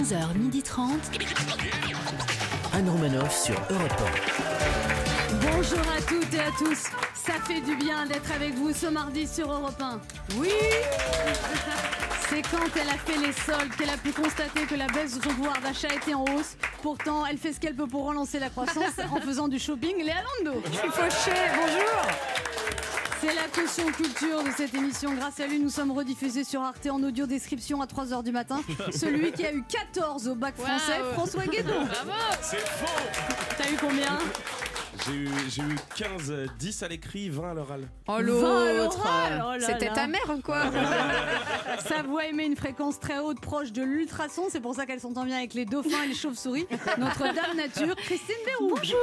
11h30. Anne Romanoff sur Europe 1. Bonjour à toutes et à tous. Ça fait du bien d'être avec vous ce mardi sur Europe 1. Oui. C'est quand elle a fait les soldes qu'elle a pu constater que la baisse de son pouvoir d'achat était en hausse. Pourtant, elle fait ce qu'elle peut pour relancer la croissance en faisant du shopping. Léa Lando. Je suis fauchée, bonjour. C'est la caution culture de cette émission. Grâce à lui, nous sommes rediffusés sur Arte en audio description à 3h du matin. Celui qui a eu 14 au bac français, François Guédon. Bravo. C'est faux. T'as eu combien ? J'ai eu 15, 10 à l'écrit, 20 à l'oral. Oh l'autre, c'était ta mère quoi. Sa voix émet une fréquence très haute, proche de l'ultrason. C'est pour ça qu'elle s'entend bien avec les dauphins et les chauves-souris. Notre dame nature, Christine Béroux. Bonjour.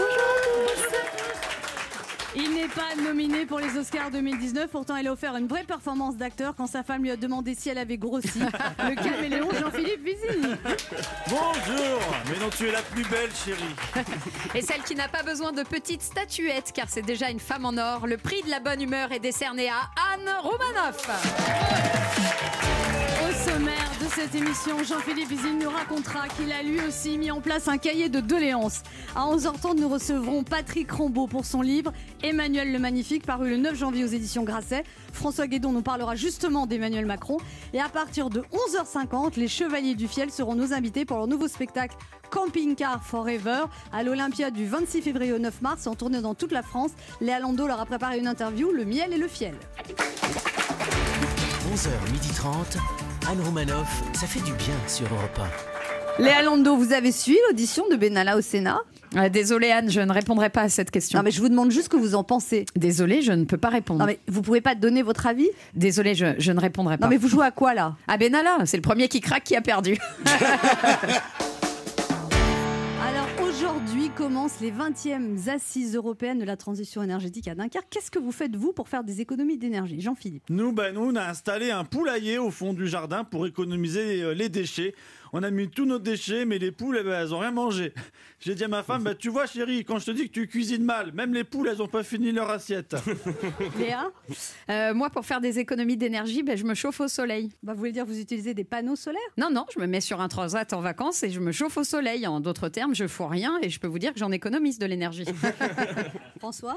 Il n'est pas nominé pour les Oscars 2019, pourtant il a offert une vraie performance d'acteur quand sa femme lui a demandé si elle avait grossi. Le caméléon Jean-Philippe Vizini. Bonjour, mais non, tu es la plus belle, chérie. Et celle qui n'a pas besoin de petites statuettes, car c'est déjà une femme en or. Le prix de la bonne humeur est décerné à Anne Romanoff. Au sommaire de cette émission, Jean-Philippe Vizini nous racontera qu'il a lui aussi mis en place un cahier de doléances. À 11h30, nous recevrons Patrick Rambaud pour son livre Emmanuel le Magnifique, paru le 9 janvier aux éditions Grasset. François Guédon nous parlera justement d'Emmanuel Macron. Et à partir de 11h50, les Chevaliers du Fiel seront nos invités pour leur nouveau spectacle Camping Car Forever à l'Olympia du 26 février au 9 mars, en tournée dans toute la France. Léa Lando leur a préparé une interview, Le miel et le fiel. 11h30. Anne Romanoff, ça fait du bien sur Europe 1. Léa Lando, vous avez suivi l'audition de Benalla au Sénat ? Désolée Anne, je ne répondrai pas à cette question. Non mais je vous demande juste ce que vous en pensez. Désolée, je ne peux pas répondre. Non mais vous pouvez pas donner votre avis ? Désolée, je ne répondrai pas. Non mais vous jouez à quoi là ? À Benalla, c'est le premier qui craque qui a perdu. Alors aujourd'hui commencent les 20e assises européennes de la transition énergétique à Dunkerque. Qu'est-ce que vous faites vous pour faire des économies d'énergie ? Jean-Philippe. Nous, on a installé un poulailler au fond du jardin pour économiser les déchets. On a mis tous nos déchets, mais les poules, elles ont rien mangé. J'ai dit à ma femme, tu vois chérie, quand je te dis que tu cuisines mal, même les poules, elles ont pas fini leur assiette. Léa ? Moi, pour faire des économies d'énergie, je me chauffe au soleil. Vous voulez dire vous utilisez des panneaux solaires ? Non, je me mets sur un transat en vacances et je me chauffe au soleil. En d'autres termes, je fous rien et je peux vous dire que j'en économise de l'énergie. François ?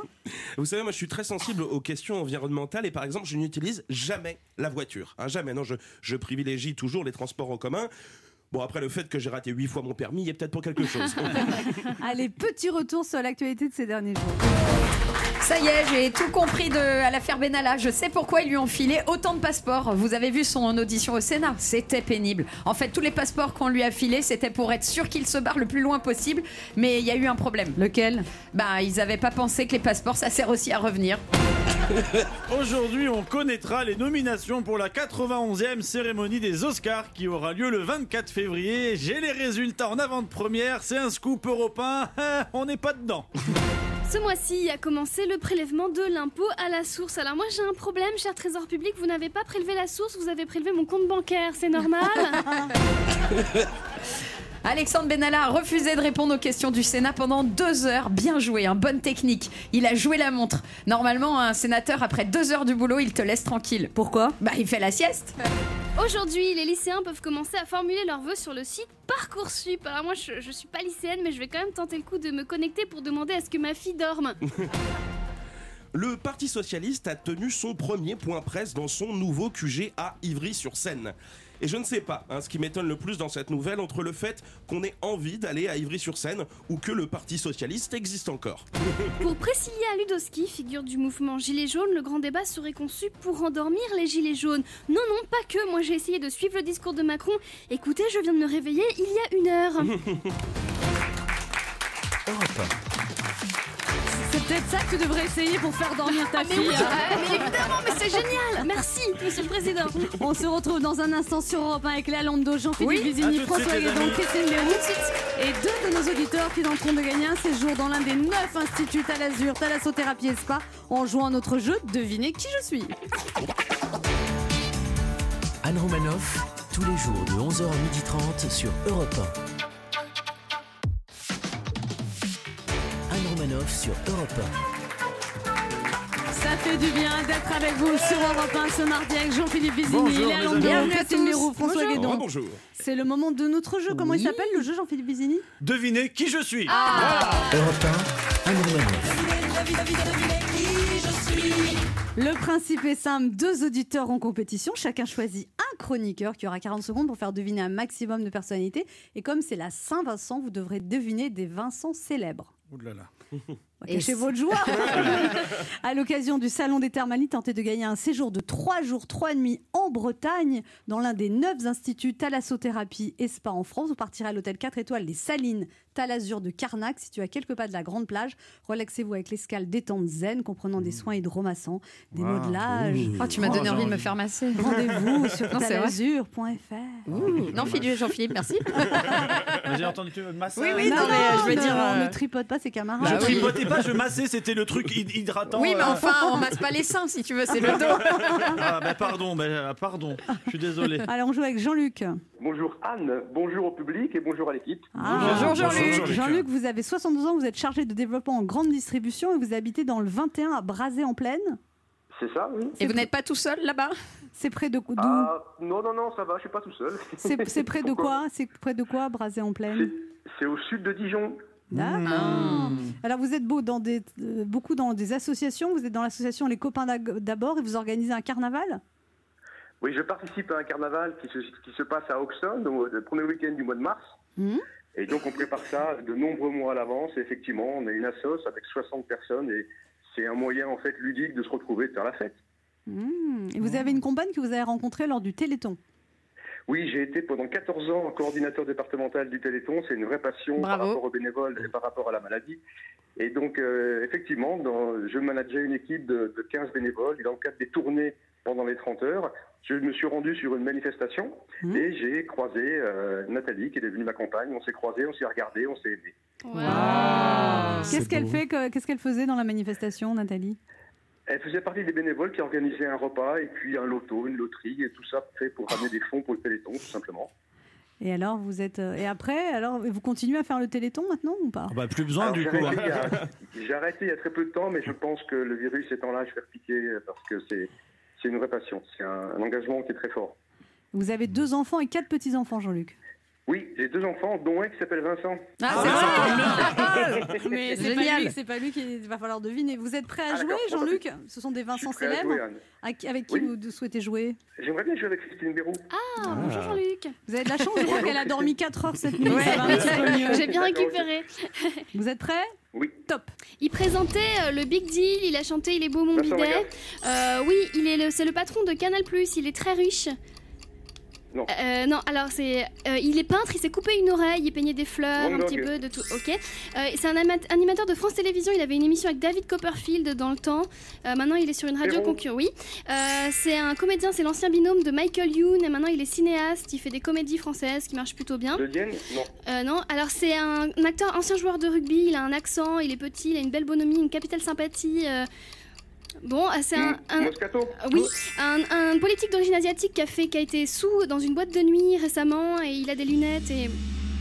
Vous savez, moi je suis très sensible aux questions environnementales et par exemple, je n'utilise jamais la voiture. Jamais, non, je privilégie toujours les transports en commun. Bon, après, le fait que j'ai raté 8 fois mon permis, il y a peut-être pour quelque chose. Allez, petit retour sur l'actualité de ces derniers jours. Ça y est, j'ai tout compris à l'affaire Benalla. Je sais pourquoi ils lui ont filé autant de passeports. Vous avez vu son audition au Sénat ? C'était pénible. En fait, tous les passeports qu'on lui a filés, c'était pour être sûr qu'il se barre le plus loin possible. Mais il y a eu un problème. Lequel ? Ils n'avaient pas pensé que les passeports, ça sert aussi à revenir. Aujourd'hui, on connaîtra les nominations pour la 91e cérémonie des Oscars qui aura lieu le 24 février. J'ai les résultats en avant-première, c'est un scoop européen, on n'est pas dedans. Ce mois-ci a commencé le prélèvement de l'impôt à la source. Alors moi j'ai un problème, cher Trésor public, vous n'avez pas prélevé la source, vous avez prélevé mon compte bancaire, c'est normal ? Alexandre Benalla a refusé de répondre aux questions du Sénat pendant 2 heures. Bien joué, bonne technique. Il a joué la montre. Normalement, un sénateur, après 2 heures du boulot, il te laisse tranquille. Pourquoi ? Il fait la sieste. Aujourd'hui, les lycéens peuvent commencer à formuler leurs vœux sur le site Parcoursup. Alors moi, je suis pas lycéenne, mais je vais quand même tenter le coup de me connecter pour demander à ce que ma fille dorme. Le Parti Socialiste a tenu son premier point presse dans son nouveau QG à Ivry-sur-Seine. Et je ne sais pas, ce qui m'étonne le plus dans cette nouvelle, entre le fait qu'on ait envie d'aller à Ivry-sur-Seine ou que le Parti Socialiste existe encore. Pour Priscilla Ludowski, figure du mouvement Gilets jaunes, le grand débat serait conçu pour endormir les Gilets jaunes. Non, pas que, moi j'ai essayé de suivre le discours de Macron. Écoutez, je viens de me réveiller il y a 1 heure. Europe 1. C'est peut-être ça que tu devrais essayer pour faire dormir ta fille. Oui, mais évidemment, mais c'est génial. Merci, monsieur le président. On se retrouve dans un instant sur Europe 1 avec Léa Lando, Jean-Philippe Vizini, François Guédon, Christine Béroux et 2 de nos auditeurs qui tenteront de gagner un séjour dans l'un des 9 instituts Talazur, Thalassothérapie et Spa en jouant à notre jeu Devinez qui je suis. Anne Romanoff, tous les jours de 11h à 12h30 sur Europe 1. Anne Romanoff sur Europe 1. Ça fait du bien d'être avec vous sur Europe 1 ce mardi avec Jean-Philippe Vizini, Bonjour, Léa mes Landau, amis. Christine Mérou, François Guédon. Bonjour. C'est le moment de notre jeu. Comment il s'appelle le jeu, Jean-Philippe Vizini? Devinez qui je suis. Europe 1, Anne Romanoff. Le principe est simple, 2 auditeurs en compétition, chacun choisit un chroniqueur qui aura 40 secondes pour faire deviner un maximum de personnalités. Et comme c'est la Saint-Vincent, vous devrez deviner des Vincent célèbres. Ouh là là. Cachez votre joie. À l'occasion du Salon des Thermalies, tentez de gagner un séjour de 3 jours, 3 nuits en Bretagne, dans l'un des 9 instituts thalassothérapie et spa en France. Vous partirez à l'hôtel 4 étoiles Les Salines Talazur de Carnac, situé à quelques pas de la grande plage. Relaxez-vous avec l'escale détente zen, comprenant des soins hydromassants, des modelages. Oh, tu m'as donné envie de me faire masser. Rendez-vous sur Non, c'est vrai. talazur.fr. Non, Jean-Philippe, merci. J'ai entendu tu veux masser. Oui, non, mais je veux dire. Ne tripote pas ses camarades. Je Bah oui. tripotais pas, je massais, c'était le truc hydratant. Oui, mais enfin, on masse pas les seins si tu veux, c'est le dos. Ah, pardon, je suis désolé. Allez, on joue avec Jean-Luc. Bonjour Anne, bonjour au public et bonjour à l'équipe. Bonjour, Jean-Luc. Jean-Luc, vous avez 72 ans, vous êtes chargé de développement en grande distribution et vous habitez dans le 21 à Brazé-en-Plaine. C'est ça, oui. Et vous n'êtes pas tout seul là-bas? C'est près de d'où Non, ça va, je suis pas tout seul. C'est près de quoi? C'est près de quoi, Brazé-en-Plaine? C'est au sud de Dijon. D'accord. Alors vous êtes beaucoup dans des associations. Vous êtes dans l'association Les Copains d'abord et vous organisez un carnaval? Oui, je participe à un carnaval qui se passe à Auxonne, le premier week-end du mois de mars. Et donc on prépare ça de nombreux mois à l'avance. Et effectivement, on est une assoce avec 60 personnes et c'est un moyen en fait ludique de se retrouver, de faire la fête. Et vous avez une compagne que vous avez rencontrée lors du Téléthon? Oui, j'ai été pendant 14 ans coordinateur départemental du Téléthon. C'est une vraie passion par rapport aux bénévoles et par rapport à la maladie. Et donc, effectivement, je manageais une équipe de 15 bénévoles. Et dans le cadre des tournées pendant les 30 heures, je me suis rendu sur une manifestation et j'ai croisé Nathalie, qui est devenue ma compagne. On s'est croisés, on s'est regardés, on s'est aimés. Qu'est-ce qu'elle faisait dans la manifestation, Nathalie? Elle faisait partie des bénévoles qui organisaient un repas et puis un loto, une loterie, et tout ça fait pour ramener des fonds pour le Téléthon, tout simplement. Et alors, vous continuez à faire le Téléthon maintenant ou pas? Plus besoin du coup. J'ai arrêté il y a très peu de temps, mais je pense que le virus étant là, je vais repiquer parce que c'est une vraie passion. C'est un engagement qui est très fort. Vous avez 2 enfants et 4 petits-enfants, Jean-Luc? Oui, j'ai 2 enfants, dont un qui s'appelle Vincent. Mais c'est pas lui qu'il va falloir deviner. Vous êtes prêt à jouer, Jean-Luc? Ce sont des Vincent célèbres. Avec qui vous souhaitez jouer? J'aimerais bien jouer avec Christine Mérou. Bonjour Jean-Luc. Vous avez de la chance, je crois qu'elle a dormi 4 heures cette nuit. Ça va un petit peu mieux. J'ai bien récupéré. Vous êtes prêts? Oui. Top. Il présentait le Big Deal, il a chanté Il est beau mon Vincent bidet. Oui, c'est le patron de Canal+, il est très riche. Non. Non, alors il est peintre, il s'est coupé une oreille, il peignait des fleurs, un petit peu de tout. Ok. C'est un animateur de France Télévisions. Il avait une émission avec David Copperfield dans le temps. Maintenant, il est sur une radio concurrente. Oui. C'est un comédien, c'est l'ancien binôme de Michael Youn. Et maintenant, il est cinéaste. Il fait des comédies françaises qui marchent plutôt bien. De Dienne ? Non. Non. Alors, c'est un acteur, ancien joueur de rugby. Il a un accent, il est petit, il a une belle bonhomie, une capitale sympathie. Bon, c'est Moscato. Oui, un politique d'origine asiatique qui a été sous dans une boîte de nuit récemment et il a des lunettes et...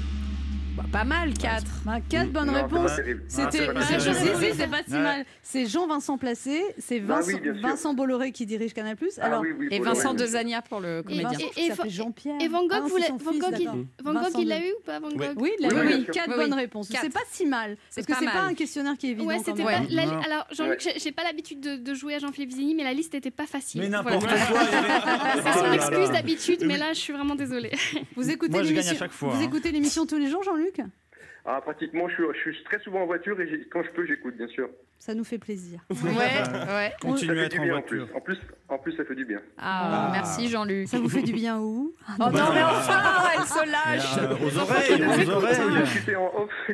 Pas mal, 4. 4 bonnes réponses. C'était c'est pas si mal. C'est Jean-Vincent Placé, c'est Vincent Bolloré qui dirige Canal+. Alors, et Vincent Dezania pour le comédien. Et Jean-Pierre. Et Van Gogh, Van Gogh, il l'a eu ou pas, Van Gogh? Oui, il l'a eu. 4 bonnes réponses. C'est pas si mal. Parce que c'est pas un questionnaire qui est évident. Ouais, c'était pas. Alors, Jean-Luc, j'ai pas l'habitude de jouer à Jean-Philippe Vizini, mais la liste était pas facile. Mais n'importe quoi. C'est son excuse d'habitude, mais là, je suis vraiment désolée. Vous écoutez l'émission tous les jours, Jean-Luc? Pratiquement, je suis très souvent en voiture et quand je peux, j'écoute, bien sûr. Ça nous fait plaisir. Ouais. Continuez à être en voiture. En plus, ça fait du bien. Merci Jean-Luc. Ça vous fait du bien où? Oh non, mais enfin, elle se lâche. Aux oreilles. J'étais en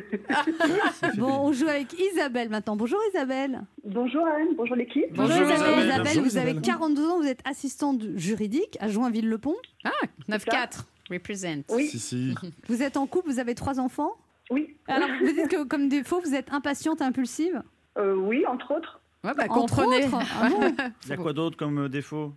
off. Bon, on joue avec Isabelle maintenant. Bonjour Isabelle. Bonjour Anne, bonjour l'équipe. Bonjour Isabelle, vous avez 42 ans, vous êtes assistante juridique à Joinville-le-Pont. 9-4, represent. Oui. Si. Vous êtes en couple, vous avez 3 enfants. Oui. Alors, vous dites que comme défaut, vous êtes impatiente et impulsive? Oui, entre autres. Ouais, comprenez. Il y a quoi d'autre comme défaut?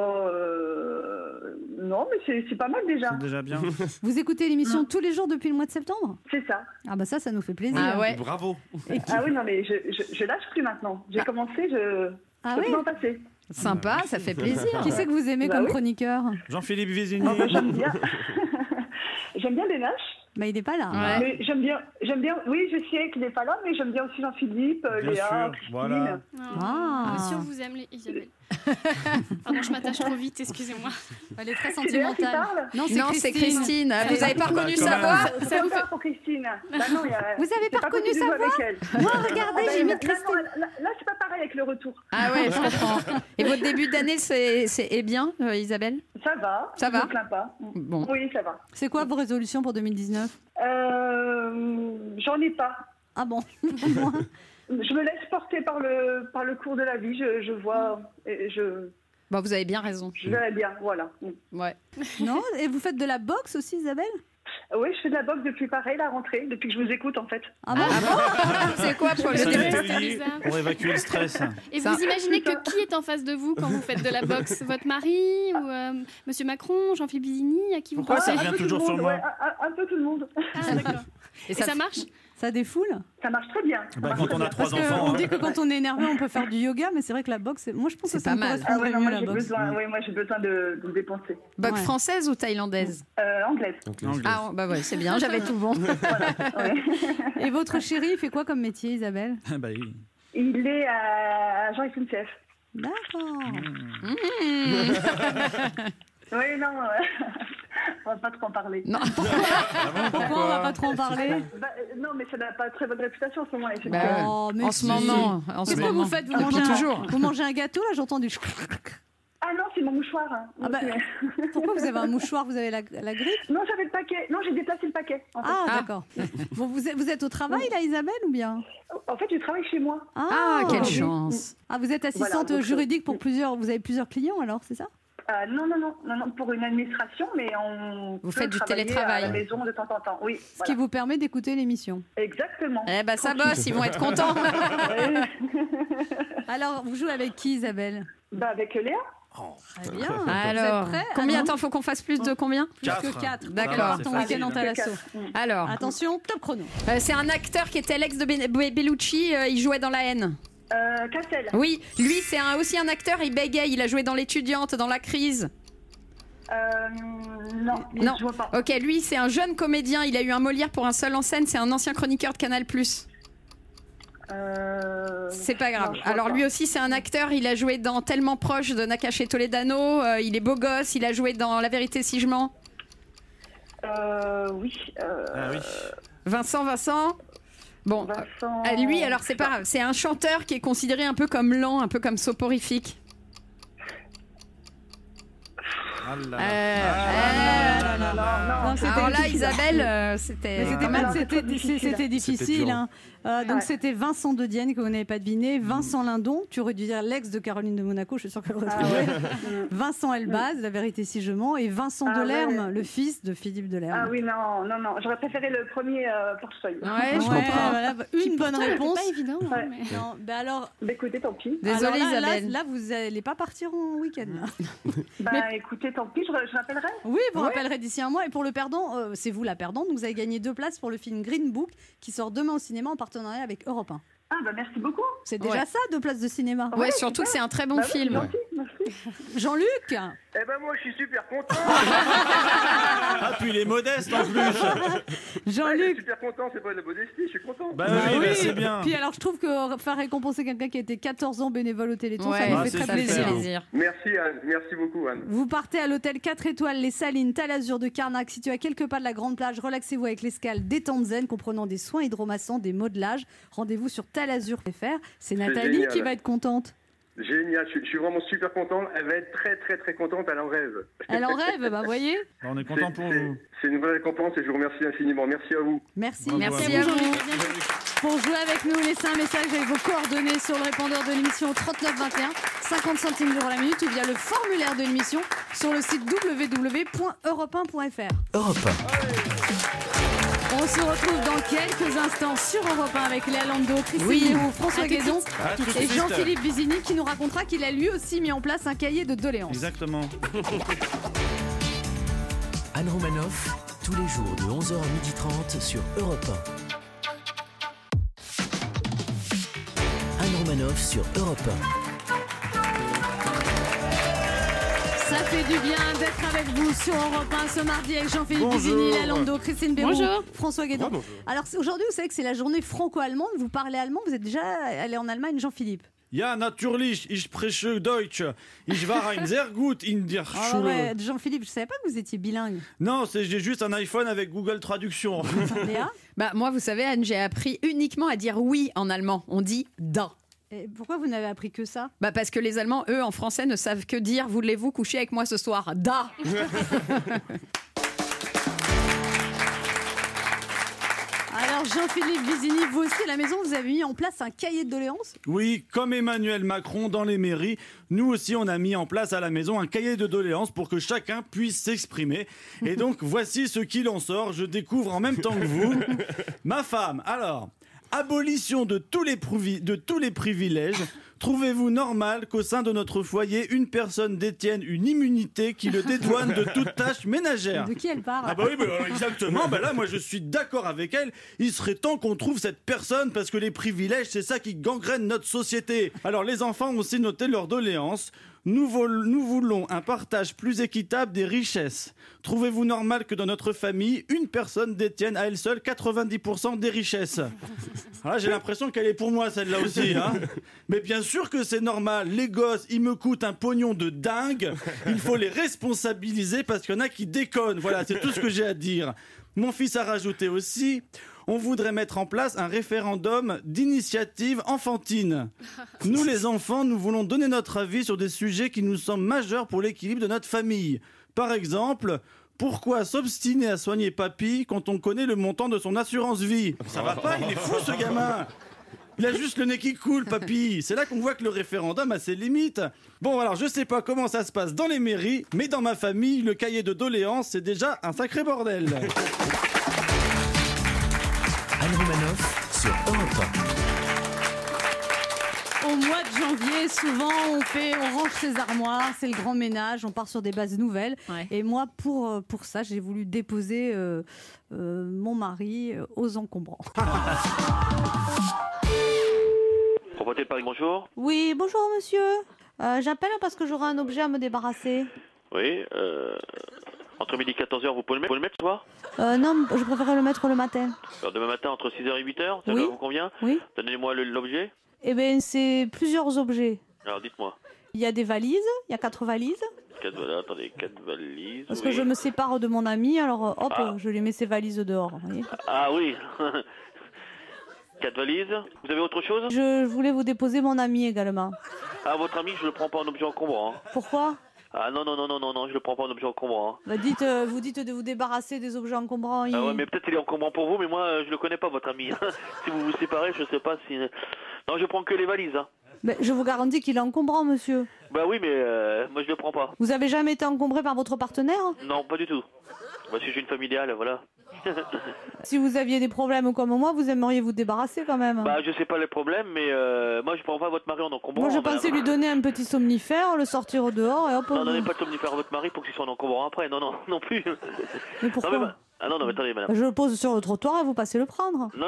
Non, mais c'est pas mal déjà. C'est déjà bien. Vous écoutez l'émission tous les jours depuis le mois de septembre? C'est ça. Ah bah ça nous fait plaisir. Ah ouais. Bravo. Ah oui, non, mais je lâche plus maintenant. J'ai commencé, Ah ça oui. peut m'en passer. Sympa, ça fait plaisir. Qui c'est que vous aimez Bah comme oui. chroniqueur? Jean-Philippe Vizini. J'aime bien. J'aime bien Lénache. Bah, il n'est pas là. Ouais. Mais j'aime bien. Oui, je sais qu'il n'est pas là, mais j'aime bien aussi Jean-Philippe, Bien Léa, sûr, Christine. voilà. Ah. Bien sûr, vous aimez Isabelle. Pardon, je m'attach trop vite, excusez-moi. Elle est très C'est Léa qui sentimentale. parle. Non, c'est Christine. Vous n'avez pas reconnu quand sa même. voix? Ça vous fait pour Christine. Bah non, Vous avez pas reconnu continué sa de jouer voix? avec elle. Moi, regardez, j'ai mis Christine. Là, c'est pas pareil avec le retour. Ah ouais, je comprends. Et votre début d'année, c'est bien, Isabelle? Ça va. Ça va. Je me plains pas. Bon. Oui, ça va. C'est quoi vos résolutions pour 2019? J'en ai pas. Ah bon? Je me laisse porter par le cours de la vie. Je vois. Bon, vous avez bien raison. Je verrai bien. Voilà. Ouais. Non? Et vous faites de la boxe aussi, Isabelle? Oui, je fais de la boxe depuis la rentrée, depuis que je vous écoute en fait. Ah bon? C'est quoi pour le Ça début? fait lié bizarre. pour évacuer le stress. Et Ça- vous imaginez que qui est en face de vous quand vous faites de la boxe? Votre mari ou Monsieur Macron, Jean-Philippe Vizini, à qui vous Pourquoi pensez? ça revient Un peu tout toujours le sur monde, moi? ouais, un peu tout le monde. Ah, d'accord. Et Et ça marche? Ça défoule? Ça marche très bien. Bah, quand on a Parce 3 enfants. qu'on hein. dit que quand on est énervé, on peut faire du yoga, mais c'est vrai que la boxe, moi je pense C'est que ça pas me mal. Ah correspondrait ouais, non, mieux moi la j'ai boxe. besoin de me dépenser. Boxe Ouais. française ou thaïlandaise? Anglaise. Anglaise. Ah, bah ouais, c'est bien, j'avais tout bon. Ouais. Et votre chéri, il fait quoi comme métier, Isabelle? Bah oui. Il est à Jean SNCF. D'accord. Oui, non, on va pas trop en parler. Non. Pourquoi on va pas trop en parler? Non, mais ça n'a pas très bonne réputation en ce moment. la SNCF. Bah ouais. Oh, mais En ce si. moment. Qu'est-ce que vous faites? Vous mangez, toujours. vous mangez un gâteau, là j'ai entendu. Ah non, c'est mon mouchoir. Ah bah, pourquoi vous avez un mouchoir? Vous avez la grippe? Non, j'avais le paquet. Non, j'ai déplacé le paquet. En fait, Ah, d'accord. Bon, vous êtes au travail là, Isabelle, ou bien? je travaille chez moi. Ah, quelle oui. chance. Ah, vous êtes assistante Voilà, donc, juridique pour plusieurs. Vous avez plusieurs clients alors, c'est ça? Non, pour une administration, mais on Vous peut faites du travailler télétravail. à la maison de temps en temps. Oui, Ce qui vous permet d'écouter l'émission. Exactement. Eh ben ça bosse, ils vont être contents. Alors, vous jouez avec qui, Isabelle? Avec Léa. Très bien. Alors, vous êtes prêts? combien de Attends, temps faut qu'on fasse plus de combien? plus que 4. D'accord. Ton week-end en Talasso. Alors, Attention, top chrono. c'est un acteur qui était l'ex de Bellucci, il jouait dans La Haine. Castel. Oui, lui c'est aussi un acteur, il bégaye, il a joué dans L'étudiante, dans La Crise. Non, Non. je vois pas. Ok, lui c'est un jeune comédien, il a eu un Molière pour un seul en scène, c'est un ancien chroniqueur de Canal+. C'est pas grave. non, je vois Alors pas. lui aussi c'est un acteur, il a joué dans Tellement proche de Nakache Toledano, il est beau gosse, il a joué dans La vérité si je mens. Oui. Ah oui. Vincent. Bon, Vincent. lui alors c'est pas grave, c'est un chanteur qui est considéré un peu comme lent, un peu comme soporifique. Ah là là. Non, c'était Alors là difficile. Isabelle, c'était Mais quand même... c'était difficile. C'était Difficile, dur. hein. Donc Ouais. c'était Vincent de Dienne que vous n'avez pas deviné, Vincent Lindon, tu aurais dû dire l'ex de Caroline de Monaco, je suis sûre qu'elle aurait trouvé. Vincent Elbaz, La vérité si je mens, et Vincent Ah Delerme, ouais. le fils de Philippe Delerme. Ah oui, non, j'aurais préféré le premier portefeuille. Ouais, je Ouais, comprends. voilà, une bonne réponse. C'est pas évident. hein, Ouais. mais- Non, ben alors, Écoutez, tant pis. Désolée alors là, Isabelle. Là, vous n'allez pas partir en week-end. là. Écoutez, tant pis, je rappellerai. Oui, vous rappellerez d'ici un mois. Et pour le perdant, c'est vous la perdante. Vous avez gagné 2 places pour le film Green Book qui sort demain au cinéma en partenariat avec Europe 1. Ah, merci beaucoup. C'est déjà Ouais. ça, 2 places de cinéma. Ouais, surtout que c'est un très bon Oui, film. gentil, merci. Jean-Luc, Eh ben moi, je suis super content. Ah, puis il est modeste en plus. Je suis Jean-Luc. super content, c'est pas de la modestie, je suis content. Bah oui, bah, c'est bien. Puis alors, je trouve que faire récompenser quelqu'un qui a été 14 ans bénévole au Téléthon, ça Ouais, nous Ah, fait c'est très ça fait plaisir. plaisir. Merci Anne, merci beaucoup Anne. Vous partez à l'hôtel 4 étoiles Les Salines, Talazur de Carnac, situé à quelques pas de la grande plage. Relaxez-vous avec l'escale Détente Zen, comprenant des soins hydromassants, des modelages. Rendez-vous sur talazur.fr. C'est Nathalie génial. qui va être contente. Génial, je suis vraiment super content. Elle va être très très très contente, elle en rêve. Elle en rêve, bah voyez. On est content pour vous. C'est une vraie récompense et je vous remercie infiniment. Merci à vous. Merci. Bravo. Merci à vous. Pour jouer avec nous, laissez un message avec vos coordonnées sur le répondeur de l'émission 3921, 50 centimes d'euros la minute, ou via le formulaire de l'émission sur le site www.europe1.fr. Europe On se retrouve dans quelques instants sur Europe 1 avec Léa Lando, Christine Oui. Héroux, François Guédon Ah, tout de et suite. Jean-Philippe Vizini qui nous racontera qu'il a lui aussi mis en place un cahier de doléances. Exactement. Anne Romanoff, tous les jours de 11h à 12h30 sur Europe 1. Anne Romanoff sur Europe 1. fait du bien d'être avec vous sur Europe 1 ce mardi avec Jean-Philippe Bizini, Lalando, Christine Béraud, François Guédon. Bonjour. Alors aujourd'hui, vous savez que c'est la journée franco-allemande. Vous parlez allemand, vous êtes déjà allé en Allemagne, Jean-Philippe? Ja, natürlich, ich spreche Deutsch. Ich war ein sehr gut in der Schule. Ouais, Jean-Philippe, je savais pas que vous étiez bilingue. Non, j'ai juste un iPhone avec Google Traduction. Léa? Bah, moi, vous savez, Anne, j'ai appris uniquement à dire oui en allemand. On dit da. Et pourquoi vous n'avez appris que ça? Bah parce que les Allemands, eux, en français, ne savent que dire voulez-vous coucher avec moi ce soir? Da. Alors Jean-Philippe Bizini, vous aussi à la maison, vous avez mis en place un cahier de doléances? Oui, comme Emmanuel Macron dans les mairies, nous aussi on a mis en place à la maison un cahier de doléances pour que chacun puisse s'exprimer. Et donc voici ce qu'il en sort, je découvre en même temps que vous. Ma femme, alors, abolition de tous les privilèges. Trouvez-vous normal qu'au sein de notre foyer, une personne détienne une immunité qui le dédouane de toute tâche ménagère? De qui elle parle? Ah bah oui, bah exactement, bah là moi je suis d'accord avec elle, il serait temps qu'on trouve cette personne parce que les privilèges c'est ça qui gangrène notre société. Alors les enfants ont aussi noté leurs doléances. Nous voulons un partage plus équitable des richesses. Trouvez-vous normal que dans notre famille, une personne détienne à elle seule 90% des richesses? Ah, j'ai l'impression qu'elle est pour moi celle-là aussi. Hein. Mais bien sûr que c'est normal. Les gosses, ils me coûtent un pognon de dingue. Il faut les responsabiliser parce qu'il y en a qui déconnent. Voilà, c'est tout ce que j'ai à dire. Mon fils a rajouté aussi... On voudrait mettre en place un référendum d'initiative enfantine. Nous, les enfants, nous voulons donner notre avis sur des sujets qui nous semblent majeurs pour l'équilibre de notre famille. Par exemple, pourquoi s'obstiner à soigner papy quand on connaît le montant de son assurance vie? Ça va pas, il est fou ce gamin. Il a juste le nez qui coule, papy. C'est là qu'on voit que le référendum a ses limites. Bon, alors, je sais pas comment ça se passe dans les mairies, mais dans ma famille, le cahier de doléances, c'est déjà un sacré bordel. Anne Romanoff sur Europe 1. Au mois de janvier, souvent, on range ses armoires, c'est le grand ménage, on part sur des bases nouvelles. Ouais. Et moi, pour ça, j'ai voulu déposer mon mari aux encombrants. Propriété de Paris, bonjour. Oui, bonjour monsieur. J'appelle parce que j'aurai un objet à me débarrasser. Oui, entre midi et 14h, vous pouvez le mettre ce soir? Non, je préférerais le mettre le matin. Alors demain matin, entre 6h et 8h, ça oui. vous convient? Oui. Donnez-moi l'objet. Eh bien, c'est plusieurs objets. Alors, dites-moi. Il y a des valises, il y a 4 valises. Attendez, 4 valises. Parce que je me sépare de mon ami, alors hop, je lui mets ses valises dehors. Vous voyez. Ah oui. 4 valises. Vous avez autre chose? Je voulais vous déposer mon ami également. Ah, votre ami, je le prends pas en objet encombrant. Hein. Pourquoi? Ah non, je le prends pas en objet encombrant. Hein. Bah vous dites de vous débarrasser des objets encombrants. Ah ouais, mais peut-être il est encombrant pour vous, mais moi je le connais pas, votre ami. Si vous vous séparez, je sais pas si... Non, je prends que les valises. Hein. Mais je vous garantis qu'il est encombrant, monsieur. Bah oui, mais moi je le prends pas. Vous avez jamais été encombré par votre partenaire? Non, pas du tout. Bah si j'ai une familiale, voilà. Si vous aviez des problèmes comme moi, vous aimeriez vous débarrasser quand même. Bah je sais pas les problèmes, mais moi je prends pas votre mari en encombrant. Moi je pensais lui donner un petit somnifère, le sortir dehors et hop. Non, donnez pas de somnifère à votre mari pour qu'il soit en encombrant après, non plus. Mais pourquoi? Non, mais ah non, mais attendez madame. Je le pose sur le trottoir et vous passez le prendre. Non.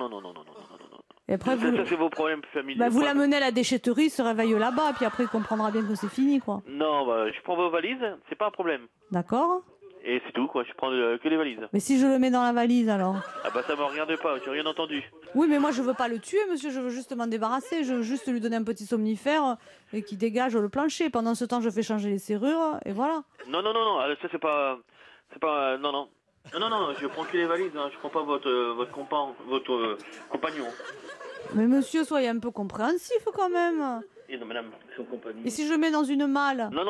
Et après ça c'est vos problèmes familiaux. Bah vous l'amenez à la déchetterie, il se réveille là-bas, puis après il comprendra bien que c'est fini quoi. Non, bah je prends vos valises, c'est pas un problème. D'accord. Et c'est tout quoi, je prends que les valises. Mais si je le mets dans la valise alors? Ah bah ça me regarde pas, j'ai rien entendu. Oui mais moi je veux pas le tuer monsieur, je veux juste m'en débarrasser, je veux juste lui donner un petit somnifère et qui dégage le plancher. Pendant ce temps je fais changer les serrures et voilà. Non, ça c'est pas... Non, je prends que les valises, hein. Je prends pas votre compagnon. Mais monsieur, soyez un peu compréhensif quand même. Et non madame, son compagnon. Et si je le mets dans une malle? Non.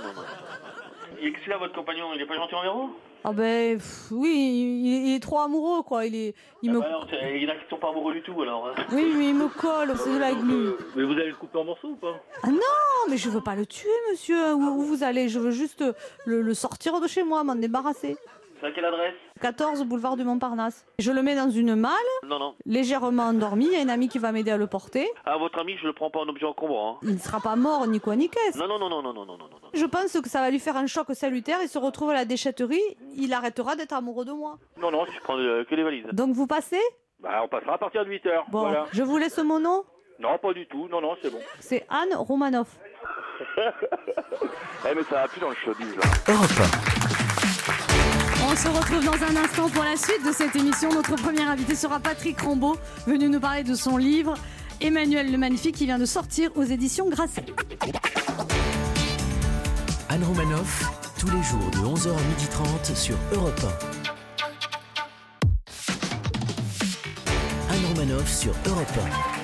Et que c'est là votre compagnon, il est pas gentil envers vous? Ah ben oui, il est trop amoureux quoi. Il y en a qui sont pas amoureux du tout alors. Hein. Oui, mais il me colle, c'est de la glu. Mais vous allez le couper en morceaux ou pas? Ah non, mais je veux pas le tuer monsieur. Où vous allez? Je veux juste le sortir de chez moi, m'en débarrasser. C'est à quelle adresse? 14 boulevard du Montparnasse. Je le mets dans une malle. Non. Légèrement endormi. Il y a une amie qui va m'aider à le porter. Ah, votre ami, je le prends pas en objet encombrant. Hein. Il ne sera pas mort, ni quoi, ni qu'est-ce. Non. Je pense que ça va lui faire un choc salutaire. Il se retrouve à la déchetterie. Il arrêtera d'être amoureux de moi. Non, je prends que les valises. Donc vous passez? Bah, on passera à partir de 8h. Bon, voilà. Je vous laisse mon nom? Non, pas du tout. Non, c'est bon. C'est Anne Romanoff. Mais ça va plus dans le showbiz, là. Europe On se retrouve dans un instant pour la suite de cette émission. Notre premier invité sera Patrick Rambaud, venu nous parler de son livre Emmanuel le Magnifique, qui vient de sortir aux éditions Grasset. Anne Romanoff, tous les jours de 11h à 12h30 sur Europe 1. Anne Romanoff sur Europe 1.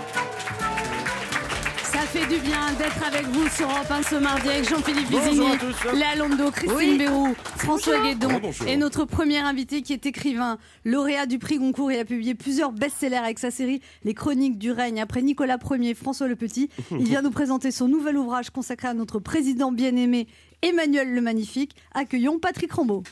Ça fait du bien d'être avec vous sur Europe 1 ce mardi avec Jean-Philippe Bonjour Vizini, à tous. Léa Londo, Christine Béroux, François Guédon Bonjour. et notre premier invité qui est écrivain, lauréat du prix Goncourt. Il a publié plusieurs best-sellers avec sa série Les Chroniques du règne. Après Nicolas Ier, François le Petit, il vient nous présenter son nouvel ouvrage consacré à notre président bien-aimé Emmanuel le Magnifique. Accueillons Patrick Rambaud.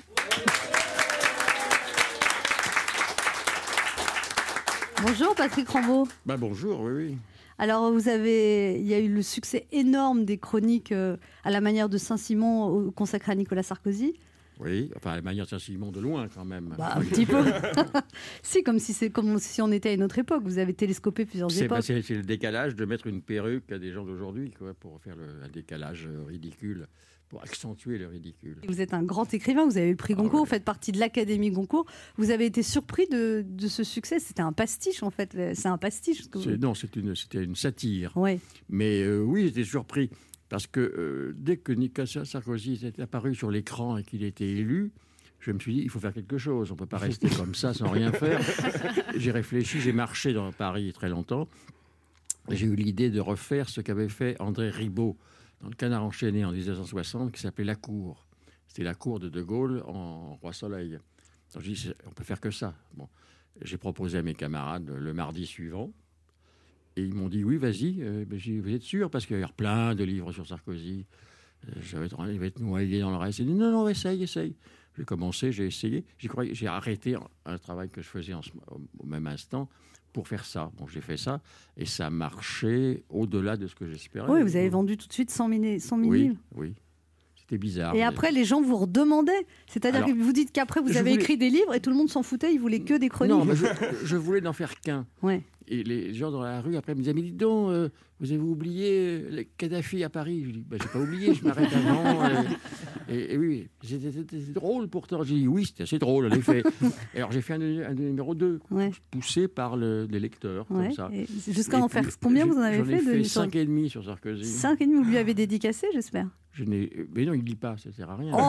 Bonjour Patrick Rambaud. Bonjour, oui. Alors, il y a eu le succès énorme des chroniques à la manière de Saint-Simon consacrées à Nicolas Sarkozy. Oui, enfin, à la manière de Saint-Simon de loin quand même. Un petit peu. Si, comme si on était à une autre époque. Vous avez télescopé plusieurs époques. C'est le décalage de mettre une perruque à des gens d'aujourd'hui, pour faire un décalage ridicule, pour accentuer le ridicule. Vous êtes un grand écrivain, vous avez eu le prix Goncourt, vous faites partie de l'Académie Goncourt. Vous avez été surpris de ce succès. C'était un pastiche, en fait. C'est un pastiche. Non, c'était une satire. Ouais. Mais oui, j'étais surpris. Parce que dès que Nicolas Sarkozy était apparu sur l'écran et qu'il était élu, je me suis dit, il faut faire quelque chose. On ne peut pas rester comme ça sans rien faire. J'ai réfléchi, j'ai marché dans Paris très longtemps. J'ai eu l'idée de refaire ce qu'avait fait André Ribaud dans Le Canard enchaîné en 1960, qui s'appelait La Cour. C'était la cour de Gaulle en Roi Soleil. Donc j'ai dit, on peut faire que ça. Bon. J'ai proposé à mes camarades le mardi suivant. Et ils m'ont dit, oui, vas-y. Vous êtes sûr? Parce qu'il y a plein de livres sur Sarkozy. Il va être noyé dans le reste. Ils dit, non, essaye. J'ai commencé, j'ai essayé. J'ai arrêté un travail que je faisais au même instant pour faire ça. Bon, j'ai fait ça et ça a marché au-delà de ce que j'espérais. Oui, vous avez vendu tout de suite 100 000 livres. Oui. C'était bizarre. Et après, les gens vous redemandaient. C'est-à-dire que vous dites qu'après, vous avez écrit des livres et tout le monde s'en foutait. Ils voulaient que des chroniques. Non, mais je voulais n'en faire qu'un. Ouais. Et les gens dans la rue, après, me disaient, mais dites donc, vous avez oublié les Kadhafi à Paris. Je dis, j'ai pas oublié, je m'arrête avant. Et oui, c'était drôle pourtant. J'ai dit, oui, c'était assez drôle, en effet. Et alors, j'ai fait un numéro 2, poussé par les lecteurs, comme ça. Jusqu'à en faire combien vous en avez fait? J'en ai fait 5,5 sur Sarkozy. 5,5, vous lui avez dédicacé, j'espère. Mais non, il ne lit pas, ça ne sert à rien.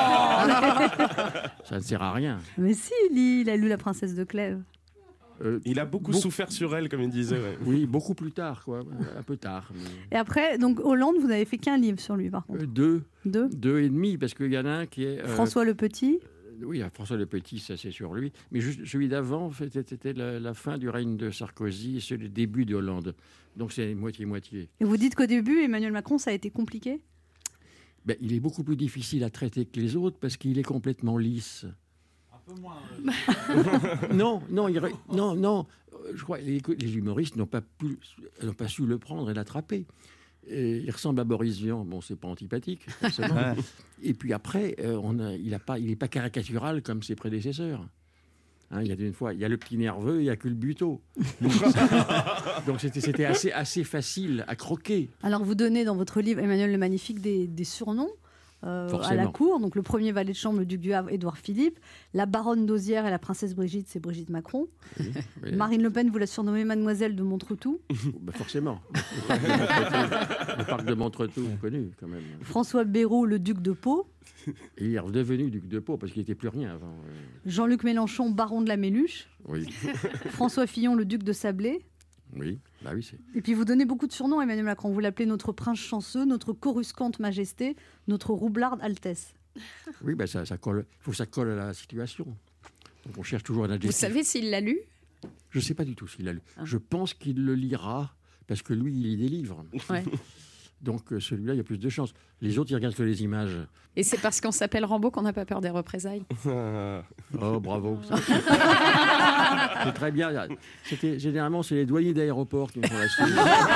Ça ne sert à rien. Mais si, il a lu La Princesse de Clèves. Il a beaucoup souffert sur elle, comme il disait. Ouais. Oui, beaucoup plus tard, un peu tard. Mais... Et après, donc Hollande, vous n'avez fait qu'un livre sur lui, par contre. Deux et demi, parce qu'il y en a un qui est... François le Petit. Oui, François le Petit, ça c'est sur lui. Mais juste, celui d'avant, c'était la fin du règne de Sarkozy et c'est le début de Hollande. Donc c'est moitié-moitié. Et vous dites qu'au début, Emmanuel Macron, ça a été compliqué? Il est beaucoup plus difficile à traiter que les autres parce qu'il est complètement lisse. Un peu moins. Non. Je crois que les humoristes n'ont pas su le prendre et l'attraper. Il ressemble à Boris Vian. Bon, c'est pas antipathique, forcément. Et puis après, il n'est pas caricatural comme ses prédécesseurs. Il y a une fois, il y a le petit nerveux, il n'y a que le buteau. Donc c'était assez facile à croquer. Alors vous donnez dans votre livre, Emmanuel le Magnifique, des surnoms. À la cour, donc le premier valet de chambre, le duc du Havre, Édouard Philippe, la baronne d'Auzière et la princesse Brigitte, c'est Brigitte Macron. Oui. Marine Le Pen, vous la surnommez Mademoiselle de Montretout. Forcément. Le parc de Montretout, connu quand même. François Bayrou, le duc de Pau. Et il est redevenu duc de Pau parce qu'il n'était plus rien avant. Jean-Luc Mélenchon, baron de la Méluche. Oui. François Fillon, le duc de Sablé. Oui, c'est... Et puis vous donnez beaucoup de surnoms à Emmanuel Macron. Vous l'appelez notre prince chanceux, notre coruscante majesté, notre roublarde altesse. Oui, ça colle. Il faut que ça colle à la situation. Donc on cherche toujours un adjectif. Vous savez s'il l'a lu? Je ne sais pas du tout s'il l'a lu. Je pense qu'il le lira parce que lui, il lit des livres. Ouais. Donc celui-là, il y a plus de chances. Les autres, ils regardent que les images. Et c'est parce qu'on s'appelle Rambaud qu'on n'a pas peur des représailles. Oh, bravo. C'est très bien. Généralement, c'est les douaniers d'aéroport qui me font la suite.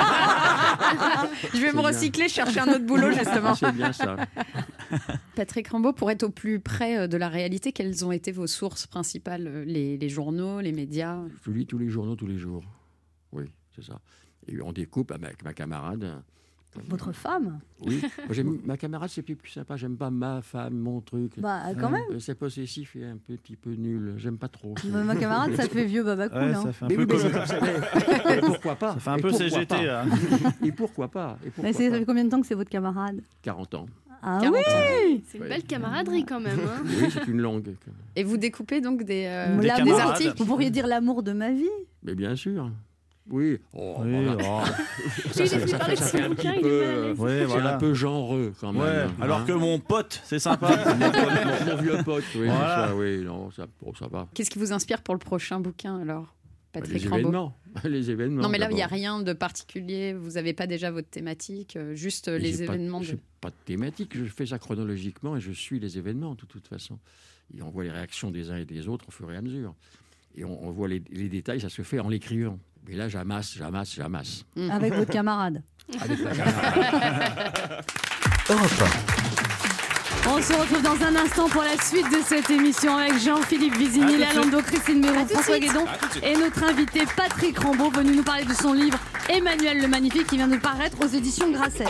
Je vais me recycler, chercher un autre boulot, justement. C'est bien ça. Patrick Rambaud, pour être au plus près de la réalité, quelles ont été vos sources principales? Les journaux, les médias? Je lis tous les journaux, tous les jours. Oui, c'est ça. Et on découpe avec ma camarade Votre femme? Oui. Ma camarade, c'est plus sympa. J'aime pas ma femme, mon truc. Bah, quand même. C'est possessif et un petit peu nul. J'aime pas trop. Ma camarade, ça fait vieux baba cool. Ça fait un Mais peu oui, mais pourquoi pas? Ça fait un peu CGT. Là. Et pourquoi pas? Ça fait combien de temps que c'est votre camarade? 40 ans. Ah 40 oui. C'est une belle camaraderie quand même. Hein. Oui, c'est une langue. Et vous découpez donc des articles. Vous pourriez dire l'amour de ma vie. Mais bien sûr. Oui. Oh, oui, ça fait un petit peu. C'est un peu genreux quand même. Ouais, alors que mon pote, c'est sympa. mon vieux pote, oui. Voilà. Ça, oui, non, ça va. Qu'est-ce qui vous inspire pour le prochain bouquin alors, Patrick Les Rambaud? événements. Les événements. Non, mais là, il n'y a rien de particulier. Vous n'avez pas déjà votre thématique, juste les événements. Je n'ai pas de thématique. Je fais ça chronologiquement et je suis les événements de toute façon. Et on voit les réactions des uns et des autres au fur et à mesure. Et on voit les détails, ça se fait en l'écrivant. Et là, j'amasse. Avec votre camarade. Avec ma camarade. Europe On se retrouve dans un instant pour la suite de cette émission avec Jean-Philippe Vizini, Lalando, Christine Méron, François Guédon et notre invité Patrick Rambaud, venu nous parler de son livre Emmanuel le Magnifique qui vient de paraître aux éditions Grasset.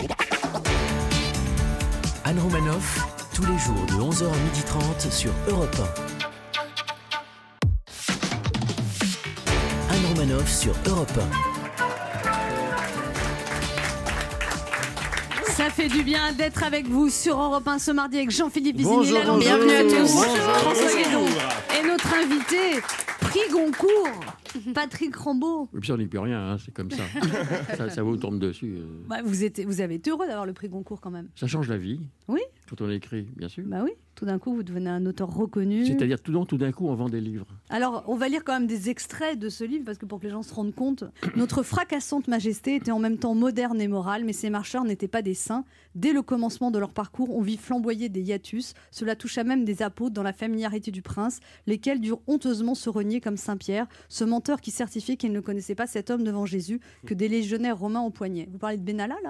Anne Romanoff, tous les jours de 11h à 12h30 sur Europe 1. Anne Romanoff sur Europe 1. Ça fait du bien d'être avec vous sur Europe 1 ce mardi avec Jean-Philippe Vizini, Lalando. Bienvenue à tous. François Guédon et notre invité, prix Goncourt, Patrick Rambaud. Et puis on n'y peut rien, hein, c'est comme ça. ça vous tombe dessus. Bah, vous avez été heureux d'avoir le prix Goncourt quand même. Ça change la vie. Oui. Quand on écrit, bien sûr. Bah oui, tout d'un coup vous devenez un auteur reconnu. C'est-à-dire tout d'un coup on vend des livres. Alors on va lire quand même des extraits de ce livre parce que pour que les gens se rendent compte, notre fracassante majesté était en même temps moderne et morale, mais ces marcheurs n'étaient pas des saints. Dès le commencement de leur parcours, on vit flamboyer des hiatus. Cela toucha même des apôtres dans la familiarité du prince, lesquels durent honteusement se renier comme Saint-Pierre, ce menteur qui certifie qu'il ne connaissait pas cet homme devant Jésus que des légionnaires romains empoignaient. Vous parlez de Benalla là ?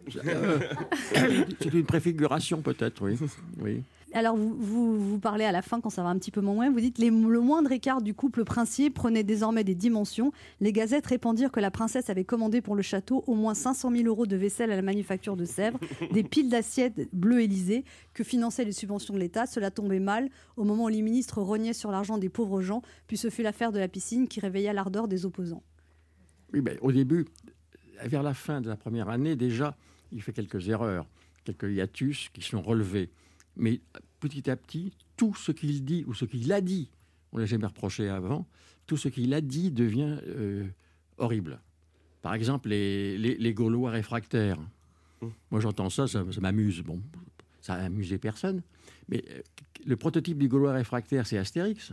C'est une préfiguration peut-être, oui. Alors vous parlez à la fin quand ça va un petit peu moins, vous dites le moindre écart du couple princier prenait désormais des dimensions. Les gazettes répandirent que la princesse avait commandé pour le château au moins 500 000 € de vaisselle à la manufacture de Sèvres, des piles d'assiettes bleues Élysée que finançaient les subventions de l'État. Cela tombait mal au moment où les ministres rognaient sur l'argent des pauvres gens, puis ce fut l'affaire de la piscine qui réveilla l'ardeur des opposants. Oui, au début, vers la fin de la première année déjà, il fait quelques erreurs, quelques hiatus qui sont relevés. Mais petit à petit, tout ce qu'il dit ou ce qu'il a dit, on ne l'a jamais reproché avant, tout ce qu'il a dit devient horrible. Par exemple, les Gaulois réfractaires. Moi, j'entends ça m'amuse. Bon, ça n'a amusé personne. Mais le prototype du Gaulois réfractaire, c'est Astérix.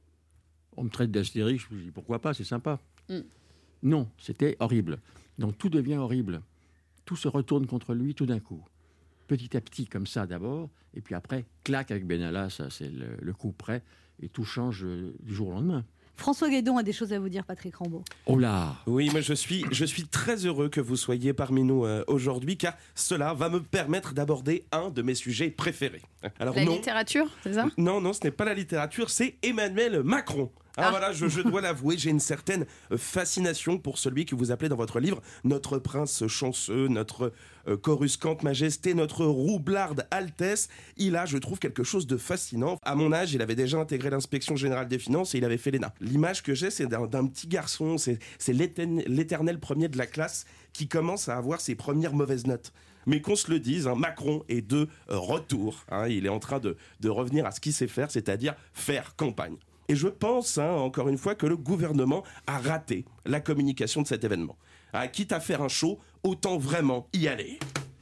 On me traite d'Astérix, je me dis pourquoi pas, c'est sympa. Non, c'était horrible. Donc tout devient horrible. Tout se retourne contre lui tout d'un coup. Petit à petit, comme ça d'abord, et puis après, clac avec Benalla, ça c'est le coup près, et tout change du jour au lendemain. François Guédon a des choses à vous dire, Patrick Rambaud. Oh là! Oui, mais je suis très heureux que vous soyez parmi nous aujourd'hui, car cela va me permettre d'aborder un de mes sujets préférés. Alors, littérature, c'est ça? Non, ce n'est pas la littérature, c'est Emmanuel Macron. Voilà, je dois l'avouer, j'ai une certaine fascination pour celui que vous appelez dans votre livre notre prince chanceux, notre coruscante majesté, notre roublarde altesse. Il a, je trouve, quelque chose de fascinant. À mon âge, il avait déjà intégré l'inspection générale des finances et il avait fait l'ENA. L'image que j'ai, c'est d'un petit garçon, c'est l'éternel premier de la classe qui commence à avoir ses premières mauvaises notes. Mais qu'on se le dise, Macron est de retour. Il est en train de revenir à ce qu'il sait faire, c'est-à-dire faire campagne. Et je pense, encore une fois, que le gouvernement a raté la communication de cet événement. Quitte à faire un show, autant vraiment y aller.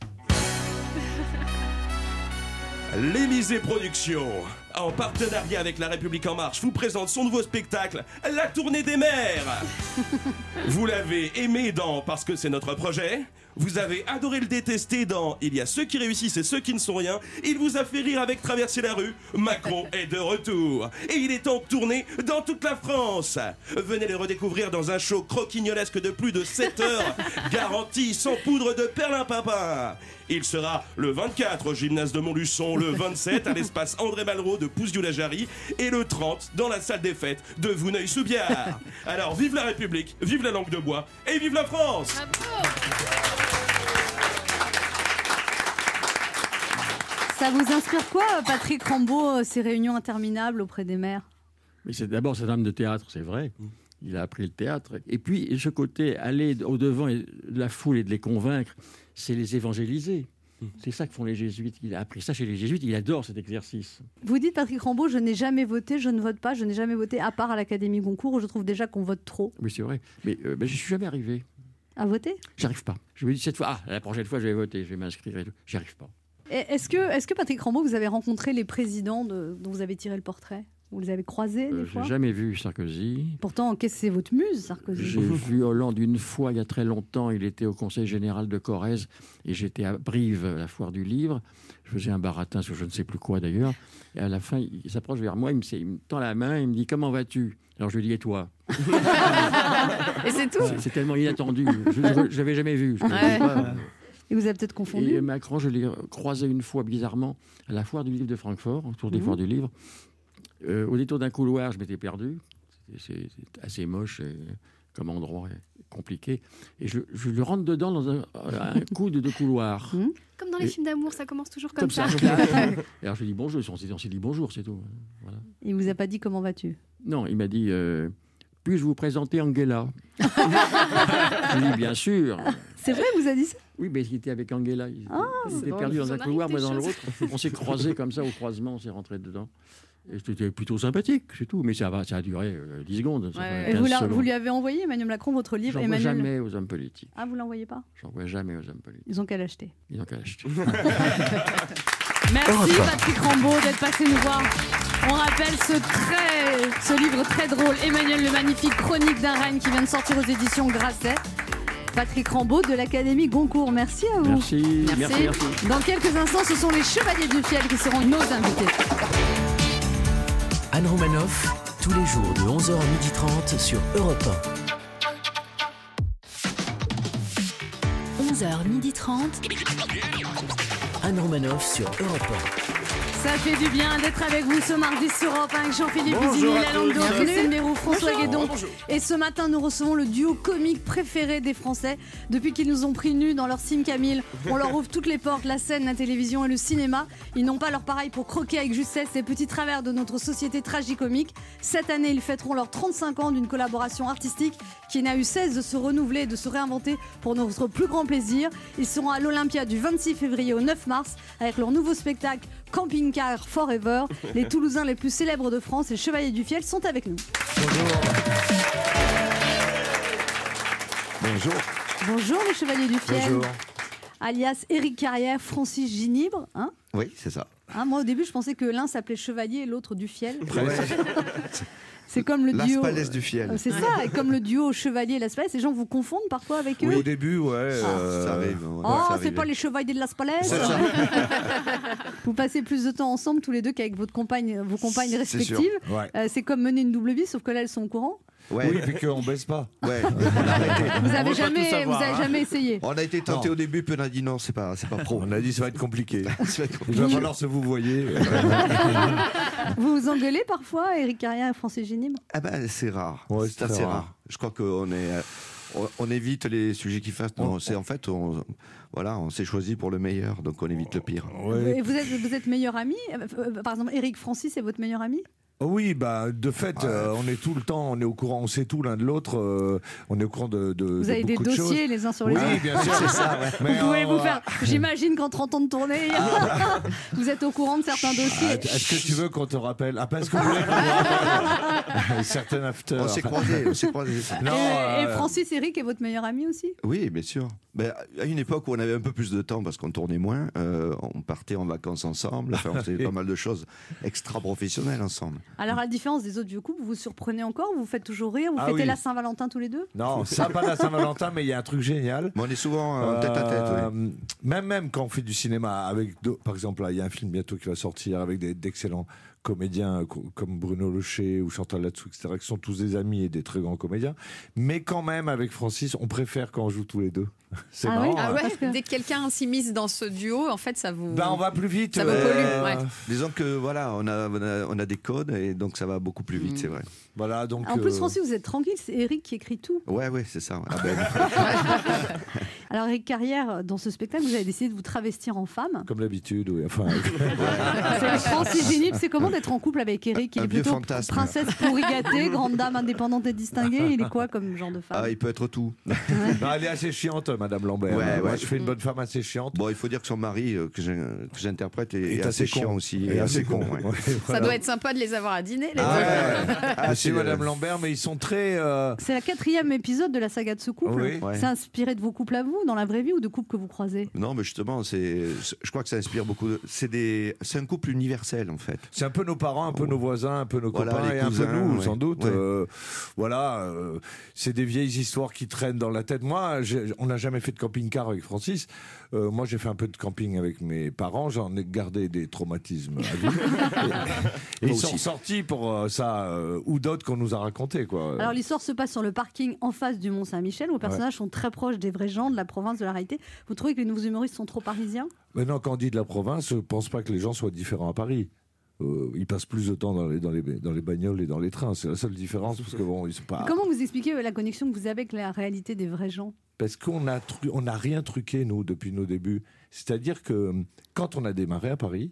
L'Élysée Productions, en partenariat avec La République En Marche, vous présente son nouveau spectacle, La Tournée des Mères. Vous l'avez aimé dans Parce que c'est notre projet. Vous avez adoré le détester dans Il y a ceux qui réussissent et ceux qui ne sont rien. Il vous a fait rire avec Traverser la rue. Macron est de retour. Et il est en tournée dans toute la France. Venez le redécouvrir dans un show croquignolesque de plus de 7 heures, garanti sans poudre de perlimpinpin. Il sera le 24 au gymnase de Montluçon, le 27 à l'espace André Malraux de Pousse-Dieu-la-Jarry et le 30 dans la salle des fêtes de Vouneuil-sous-Biard. Alors vive la République, vive la langue de bois et vive la France! Ça vous inspire quoi, Patrick Rambaud, ces réunions interminables auprès des maires? Mais d'abord, c'est un homme de théâtre, c'est vrai. Il a appris le théâtre. Et puis, ce côté, aller au-devant de la foule et de les convaincre, c'est les évangéliser. C'est ça que font les jésuites. Il a appris ça chez les jésuites. Il adore cet exercice. Vous dites, Patrick Rambaud, je n'ai jamais voté, je ne vote pas, je n'ai jamais voté, à part à l'Académie Goncourt, où je trouve déjà qu'on vote trop. Oui, c'est vrai. Mais je ne suis jamais arrivé. À voter? J'arrive pas. Je me dis cette fois, la prochaine fois, je vais voter, je vais m'inscrire et tout. J'y arrive pas. Est-ce que Patrick Rambaud, vous avez rencontré les présidents dont vous avez tiré le portrait? Vous les avez croisés des fois? J'ai jamais vu Sarkozy. Pourtant, c'est votre muse, Sarkozy? J'ai vu Hollande une fois, il y a très longtemps. Il était au Conseil général de Corrèze et j'étais à Brive, à la foire du livre. Je faisais un baratin sur je ne sais plus quoi d'ailleurs. Et à la fin, il s'approche vers moi, il me tend la main, il me dit « Comment vas-tu ?» Alors je lui dis « Et toi ?» Et c'est tout. C'est tellement inattendu. Je ne l'avais jamais vu. Je ne pas. Et vous avez peut-être confondu. Et Macron, je l'ai croisé une fois bizarrement à la foire du livre de Francfort, autour des foires du livre. Au détour d'un couloir, je m'étais perdu. C'est assez moche comme endroit, compliqué. Et je le rentre dedans dans un coude de couloir. Comme dans les films d'amour, ça commence toujours comme ça. Et alors je lui dis bonjour, on s'est dit bonjour, c'est tout. Voilà. Il vous a pas dit comment vas-tu? Non, il m'a dit puis-je vous présenter Angela? Je lui ai dit bien sûr. C'est vrai, vous a dit ça? Oui, mais il était avec Angela. Il était perdu dans un couloir, moi dans l'autre. On s'est croisés comme ça au croisement, on s'est rentrés dedans. Et c'était plutôt sympathique, c'est tout. Mais ça a duré 10 secondes. Ouais. Et vous lui avez envoyé, Emmanuel Macron, votre livre? J'envoie jamais aux hommes politiques. Ah, vous l'envoyez pas? J'envoie jamais aux hommes politiques. Ils ont qu'à l'acheter. Ils ont qu'à l'acheter. Merci Patrick Rambaud d'être passé nous voir. On rappelle ce livre très drôle, Emmanuel le Magnifique, chronique d'un règne, qui vient de sortir aux éditions Grasset. Patrick Rambaud de l'Académie Goncourt. Merci à vous. Merci. Dans quelques instants, ce sont les Chevaliers du Fiel qui seront nos invités. Anne Romanoff, tous les jours de 11h à 12h30 sur Europe 1. 11h30. Anne Romanoff sur Europe 1. Ça fait du bien d'être avec vous ce mardi sur Europe 1 avec Jean-Philippe Bizini, Lalando, Christine Mérou, François Guédon. Et ce matin, nous recevons le duo comique préféré des Français. Depuis qu'ils nous ont pris nus dans leur Sim Camille, on leur ouvre toutes les portes, la scène, la télévision et le cinéma. Ils n'ont pas leur pareil pour croquer avec justesse ces petits travers de notre société tragicomique. Cette année, ils fêteront leurs 35 ans d'une collaboration artistique qui n'a eu cesse de se renouveler et de se réinventer pour notre plus grand plaisir. Ils seront à l'Olympia du 26 février au 9 mars avec leur nouveau spectacle Camping Car Forever. Les Toulousains les plus célèbres de France, les Chevaliers du Fiel, sont avec nous. Bonjour les Chevaliers du Fiel. Bonjour. Alias Éric Carrière, Francis Ginibre. Hein, oui, c'est ça. Moi au début je pensais que l'un s'appelait Chevalier et l'autre du Fiel. C'est comme le duo. Las Palais du Fiel. C'est ça, et comme le duo Chevalier et Las Palais, ces gens vous confondent parfois avec eux. Oui, au début, ça arrive. C'est pas les Chevaliers de Las Palais. Vous passez plus de temps ensemble tous les deux qu'avec vos compagnes respectives. C'est comme mener une double vie, sauf que là elles sont au courant. Ouais. Oui, puis qu'on baisse pas. Ouais. Vous avez jamais essayé. On a été tenté au début, puis on a dit non, c'est pas pro. On a dit ça va être compliqué. Il va falloir se vous voyez. Vous vous engueulez parfois, Éric Carrière et Francis Ginibre? C'est rare. Ouais, c'est assez rare. Je crois qu'on on évite les sujets qui fassent. Non, c'est en fait, on s'est choisi pour le meilleur, donc on évite le pire. Ouais. Et vous êtes meilleur ami? Par exemple, Éric Francis est votre meilleur ami? Oui, de fait, on est tout le temps, on est au courant, on sait tout l'un de l'autre, on est au courant de Vous avez des dossiers les uns sur les autres. Oui, bien sûr, c'est ça. Vous pouvez vous faire, j'imagine qu'en 30 ans de tournée, vous êtes au courant de certains dossiers. Est-ce que tu veux qu'on te rappelle? Est-ce que vous voulez qu'on vous rappelle certains after? On s'est croisés. Et Francis, Éric est votre meilleur ami aussi? Oui, bien sûr. À une époque où on avait un peu plus de temps parce qu'on tournait moins, on partait en vacances ensemble, on faisait pas mal de choses extra-professionnelles ensemble. Alors, à la différence des autres vieux couples, vous vous surprenez encore? Vous faites toujours rire? Vous fêtez la Saint-Valentin tous les deux? Non, ça pas la Saint-Valentin, mais il y a un truc génial. Mais on est souvent tête à tête. Oui. Même quand on fait du cinéma, par exemple, là, il y a un film bientôt qui va sortir avec d'excellents comédiens comme Bruno Locher ou Chantal Latsou, etc., qui sont tous des amis et des très grands comédiens. Mais quand même, avec Francis, on préfère quand on joue tous les deux. C'est marrant. Oui. Dès que quelqu'un s'immisce dans ce duo, en fait, ça vous... on va plus vite. Ça vous pollue. Disons que on a des codes et donc ça va beaucoup plus vite, c'est vrai. Voilà, donc, en plus, Francis, vous êtes tranquille, c'est Éric qui écrit tout. Ouais, c'est ça. Alors, Eric Carrière, dans ce spectacle, vous avez décidé de vous travestir en femme. Comme d'habitude, oui. Enfin, Francis Génible, c'est comment d'être en couple avec Eric? Il est plutôt fantasme. Princesse pourri gâtée, grande dame indépendante et distinguée. Il est quoi comme genre de femme? Il peut être tout. non, elle est assez chiante, Madame Lambert. Moi, je fais une bonne femme assez chiante. Bon, il faut dire que son mari, que j'interprète, est assez chiant aussi. Et assez con. Ouais. Ça doit être sympa de les avoir à dîner, les deux. C'est Madame Lambert, mais ils sont très... C'est la 4e épisode de la saga de ce couple. Oui. Ouais. C'est inspiré de vos couples à vous, dans la vraie vie, ou de couples que vous croisez? Non, mais justement, je crois que ça inspire beaucoup. C'est un couple universel, en fait. C'est un peu nos parents, un peu nos voisins, un peu nos copains les et cousins, un peu nous, ouais. sans doute. Ouais. C'est des vieilles histoires qui traînent dans la tête. Moi, on n'a jamais fait de camping-car avec Francis. Moi, j'ai fait un peu de camping avec mes parents. J'en ai gardé des traumatismes à vie. et ils sont sortis pour ça, ou d'autres qu'on nous a raconté, quoi. Alors, l'histoire se passe sur le parking en face du Mont-Saint-Michel, où les personnages sont très proches des vrais gens, de la province, de la réalité. Vous trouvez que les nouveaux humoristes sont trop parisiens? Mais non, quand on dit de la province, je ne pense pas que les gens soient différents à Paris. Ils passent plus de temps dans les bagnoles et dans les trains. C'est la seule différence. Parce que, bon, ils sont pas... Comment vous expliquez la connexion que vous avez avec la réalité des vrais gens? Parce qu'on n'a rien truqué, nous, depuis nos débuts. C'est-à-dire que quand on a démarré à Paris,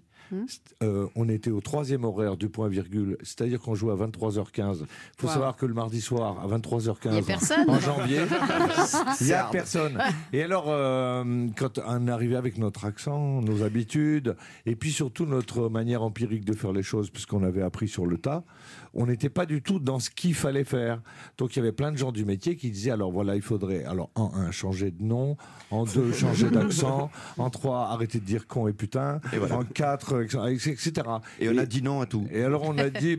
on était au 3e horaire du point virgule, c'est-à-dire qu'on jouait à 23h15. Il faut savoir que le mardi soir, à 23h15, en janvier, il n'y a personne. Et alors, quand on arrivait avec notre accent, nos habitudes, et puis surtout notre manière empirique de faire les choses, puisqu'on avait appris sur le tas, on n'était pas du tout dans ce qu'il fallait faire. Donc il y avait plein de gens du métier qui disaient, alors voilà, il faudrait, alors en 1, changer de nom, en 2, changer d'accent, en 3, arrêter de dire con et putain, et voilà. En 4, etc. Et on a dit non à tout. Et alors on a dit,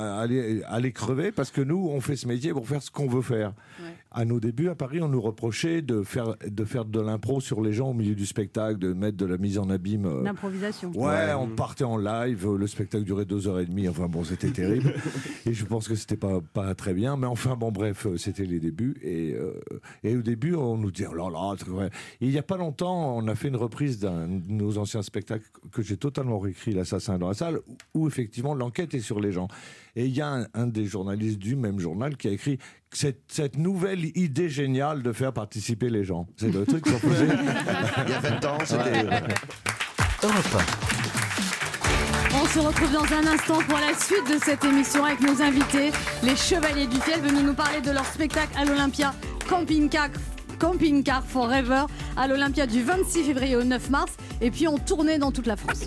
allez crever, parce que nous, on fait ce métier pour faire ce qu'on veut faire. Ouais. À nos débuts, à Paris, on nous reprochait de faire de l'impro sur les gens au milieu du spectacle, de mettre de la mise en abîme. L'improvisation. Ouais, on partait en live, le spectacle durait 2h30, enfin bon, c'était terrible. Et je pense que c'était pas très bien, mais enfin bon, bref, c'était les débuts. Et au début, on nous disait, oh là là, c'est vrai. Et il n'y a pas longtemps, on a fait une reprise d'un de nos anciens spectacles que j'ai totalement réécrit, L'Assassin dans la salle, où effectivement l'enquête est sur les gens. Et il y a un des journalistes du même journal qui a écrit cette nouvelle idée géniale de faire participer les gens. C'est le truc qu'on faisait il y a 20 ans, c'était... On se retrouve dans un instant pour la suite de cette émission avec nos invités, les Chevaliers du Fiel, venus nous parler de leur spectacle à l'Olympia Camping Car Forever, à l'Olympia du 26 février au 9 mars, et puis en tournée dans toute la France.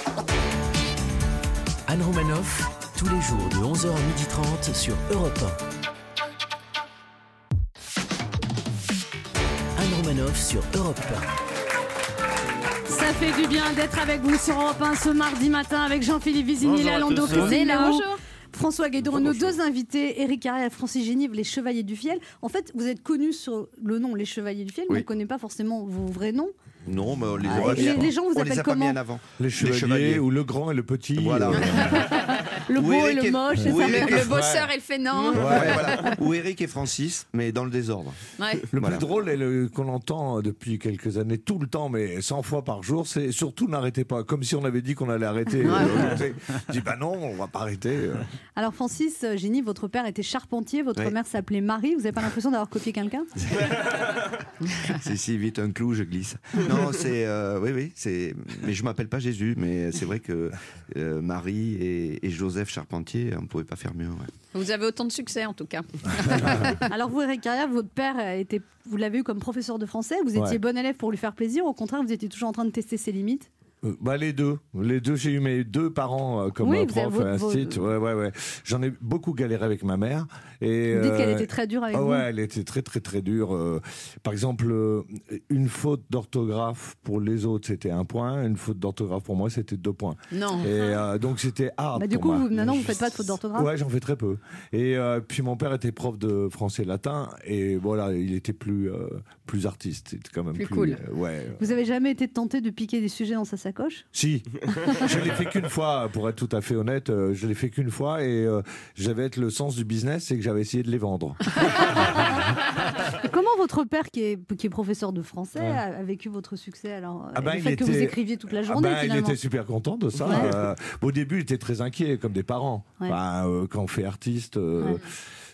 Anne Romanoff, tous les jours de 11h à 12h30 sur Europe 1. Anne Romanoff sur Europe 1. Ça fait du bien d'être avec vous sur Europe 1 ce mardi matin avec Jean-Philippe Vizini, Lando Christina, François Guédon, nos deux invités, Eric Carrière et Francis Génive, les Chevaliers du Fiel. En fait, vous êtes connus sur le nom Les Chevaliers du Fiel, mais on ne connaît pas forcément vos vrais noms. Non, mais les gens vous appellent comment? Les chevaliers ou le grand et le petit. Voilà. Le beau et le moche, c'est ça. Le bosseur et le fainéant. Voilà. Ou Eric et Francis, mais dans le désordre. Ouais. Le plus drôle et qu'on entend depuis quelques années, tout le temps, mais 100 fois par jour, c'est surtout n'arrêtez pas. Comme si on avait dit qu'on allait arrêter. Je dis non, on va pas arrêter. Alors Francis Génive, votre père était charpentier, votre mère s'appelait Marie. Vous n'avez pas l'impression d'avoir copié quelqu'un? Si, vite un clou, je glisse. Non, c'est oui, c'est. Mais je m'appelle pas Jésus, mais c'est vrai que Marie et Joseph Charpentier, on ne pouvait pas faire mieux. Ouais. Vous avez autant de succès en tout cas. Alors vous, Eric Carrière, votre père vous l'avez eu comme professeur de français. Vous étiez bon élève pour lui faire plaisir. Au contraire, vous étiez toujours en train de tester ses limites. Les deux, j'ai eu mes deux parents comme prof à Institut. Ouais. J'en ai beaucoup galéré avec ma mère. Et, vous dites qu'elle était très dure avec vous. Ouais, elle était très très très dure. Par exemple, une faute d'orthographe pour les autres c'était 1 point, une faute d'orthographe pour moi c'était 2 points. Non. Et donc c'était hard. Du coup, maintenant vous faites pas de faute d'orthographe. Ouais, j'en fais très peu. Et puis mon père était prof de français latin et voilà, il était plus artiste, c'était quand même plus cool. Vous avez jamais été tenté de piquer des sujets dans sa sacoche? Si, je l'ai fait qu'une fois, pour être tout à fait honnête, je l'ai fait qu'une fois et j'avais le sens du business, c'est que j'avais essayé de les vendre. Comment votre père, qui est professeur de français, a vécu votre succès alors le fait que vous écriviez toute la journée il était super content de ça. Au début, il était très inquiet, comme des parents. Quand on fait artiste...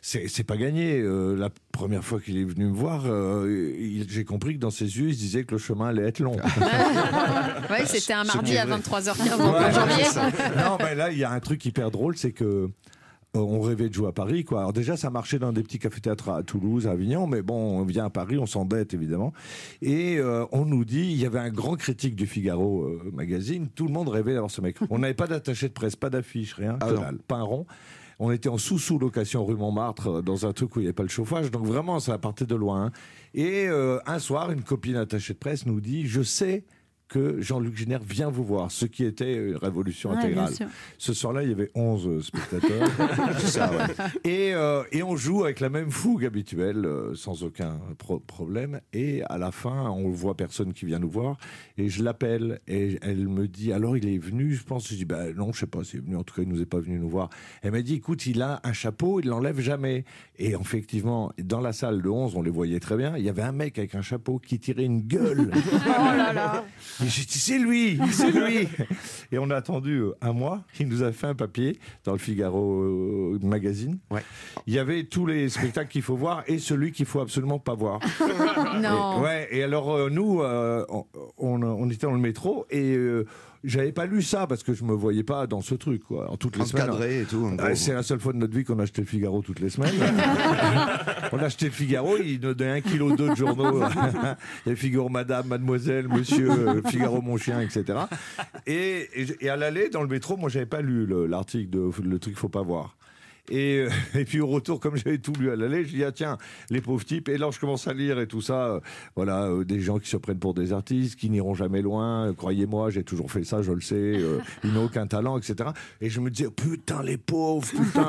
c'est pas gagné. La première fois qu'il est venu me voir, j'ai compris que dans ses yeux, il se disait que le chemin allait être long. Oui, c'était un mardi à 23h15 en janvier. Non, mais là, il y a un truc hyper drôle, c'est que on rêvait de jouer à Paris, quoi. Alors déjà, ça marchait dans des petits cafés-théâtres à Toulouse, à Avignon, mais bon, on vient à Paris, on s'embête évidemment. Et on nous dit, il y avait un grand critique du Figaro magazine, tout le monde rêvait d'avoir ce mec. On n'avait pas d'attaché de presse, pas d'affiche, rien, pas un rond. On était en sous-location rue Montmartre, dans un truc où il n'y avait pas le chauffage, donc vraiment, ça partait de loin. Et un soir, une copine attachée de presse nous dit, je sais que Jean-Luc Giner vient vous voir, ce qui était une révolution intégrale. Ce soir-là, il y avait 11 spectateurs. Ça, ouais. Et on joue avec la même fougue habituelle, sans aucun problème. Et à la fin, on voit personne qui vient nous voir. Et je l'appelle et elle me dit, alors il est venu, je pense. Je dis, non, je sais pas s'il est venu. En tout cas, il nous est pas venu nous voir. Elle m'a dit, écoute, il a un chapeau, il l'enlève jamais. Et effectivement, dans la salle de 11, on les voyait très bien. Il y avait un mec avec un chapeau qui tirait une gueule. Oh là là. Et j'ai dit, c'est lui. Et on a attendu un mois. Il nous a fait un papier dans le Figaro magazine. Ouais. Il y avait tous les spectacles qu'il faut voir et celui qu'il faut absolument pas voir. Non. Et alors, nous, on était dans le métro et j'avais pas lu ça parce que je me voyais pas dans ce truc, quoi. En toutes les semaines. Encadré et tout. C'est la seule fois de notre vie qu'on a acheté le Figaro toutes les semaines. On a acheté le Figaro, il nous donnait 1,2 kg de journaux. Il y avait Figaro Madame, Mademoiselle, Monsieur, Figaro Mon Chien, etc. Et à l'aller, dans le métro, moi, j'avais pas lu l'article de le truc qu'il faut pas voir. Et puis au retour, comme j'avais tout lu à l'aller, je dis, ah tiens, les pauvres types. Et là, je commence à lire et tout ça. Des gens qui se prennent pour des artistes, qui n'iront jamais loin. Croyez-moi, j'ai toujours fait ça, je le sais. Ils n'ont aucun talent, etc. Et je me disais, putain, les pauvres.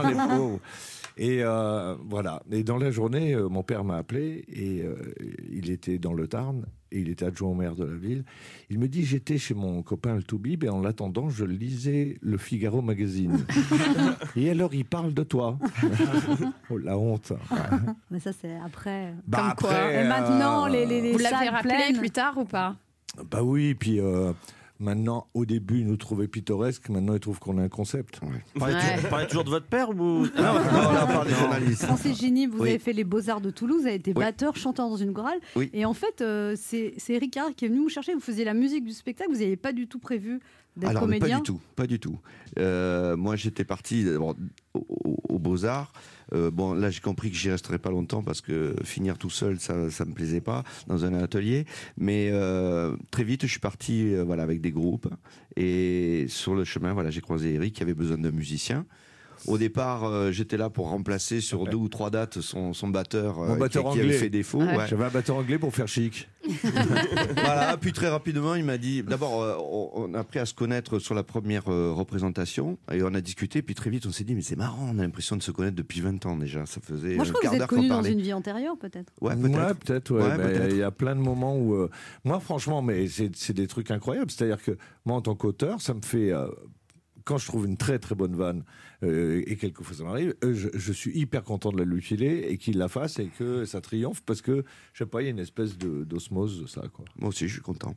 Et voilà. Et dans la journée, mon père m'a appelé et il était dans le Tarn et il était adjoint au maire de la ville. Il me dit, j'étais chez mon copain le Toubib et en l'attendant, je lisais le Figaro magazine. Et alors, il parle de toi. Oh, la honte. Mais ça, c'est après. Comme après, quoi. Et maintenant, les Vous l'avez salles rappelé pleines. plus tard ou pas? Bah oui, puis maintenant, au début, ils nous trouvaient pittoresques. Maintenant, ils trouvent qu'on a un concept. Vous parlez toujours de votre père ou... Non, on parle des journalistes. Francis Gini, vous Oui. avez fait les Beaux-Arts de Toulouse, vous avez été Oui. batteur, chanteur dans une chorale. Oui. Et en fait, c'est Eric Carrère qui est venu vous chercher. Vous faisiez la musique du spectacle, vous n'aviez pas du tout prévu d'être Alors, mais comédien. pas du tout. Moi, j'étais parti aux Beaux-Arts. Là, j'ai compris que j'y resterais pas longtemps parce que finir tout seul, ça me plaisait pas dans un atelier. Mais très vite, je suis parti avec des groupes. Et sur le chemin, j'ai croisé Eric qui avait besoin d'un musicien. Au départ, j'étais là pour remplacer sur 2 ou 3 dates son batteur, Mon batteur qui anglais. avait fait défaut. Ouais. J'avais un batteur anglais pour faire chic. Voilà, puis très rapidement, il m'a dit... D'abord, on a appris à se connaître sur la première représentation, et on a discuté, puis très vite, on s'est dit, mais c'est marrant, on a l'impression de se connaître depuis 20 ans déjà. Ça faisait Moi, je crois que un vous quart êtes d'heure qu'on connu dans parlait. une vie antérieure, peut-être. Ouais, peut-être. Ouais, peut-être. il y a plein de moments où... moi, franchement, mais c'est des trucs incroyables. C'est-à-dire que moi, en tant qu'auteur, ça me fait... quand je trouve une très très bonne vanne, et quelquefois ça m'arrive, je suis hyper content de la lui filer et qu'il la fasse et que ça triomphe parce que, je sais pas, il y a une espèce d'osmose de ça, quoi. Moi aussi, je suis content.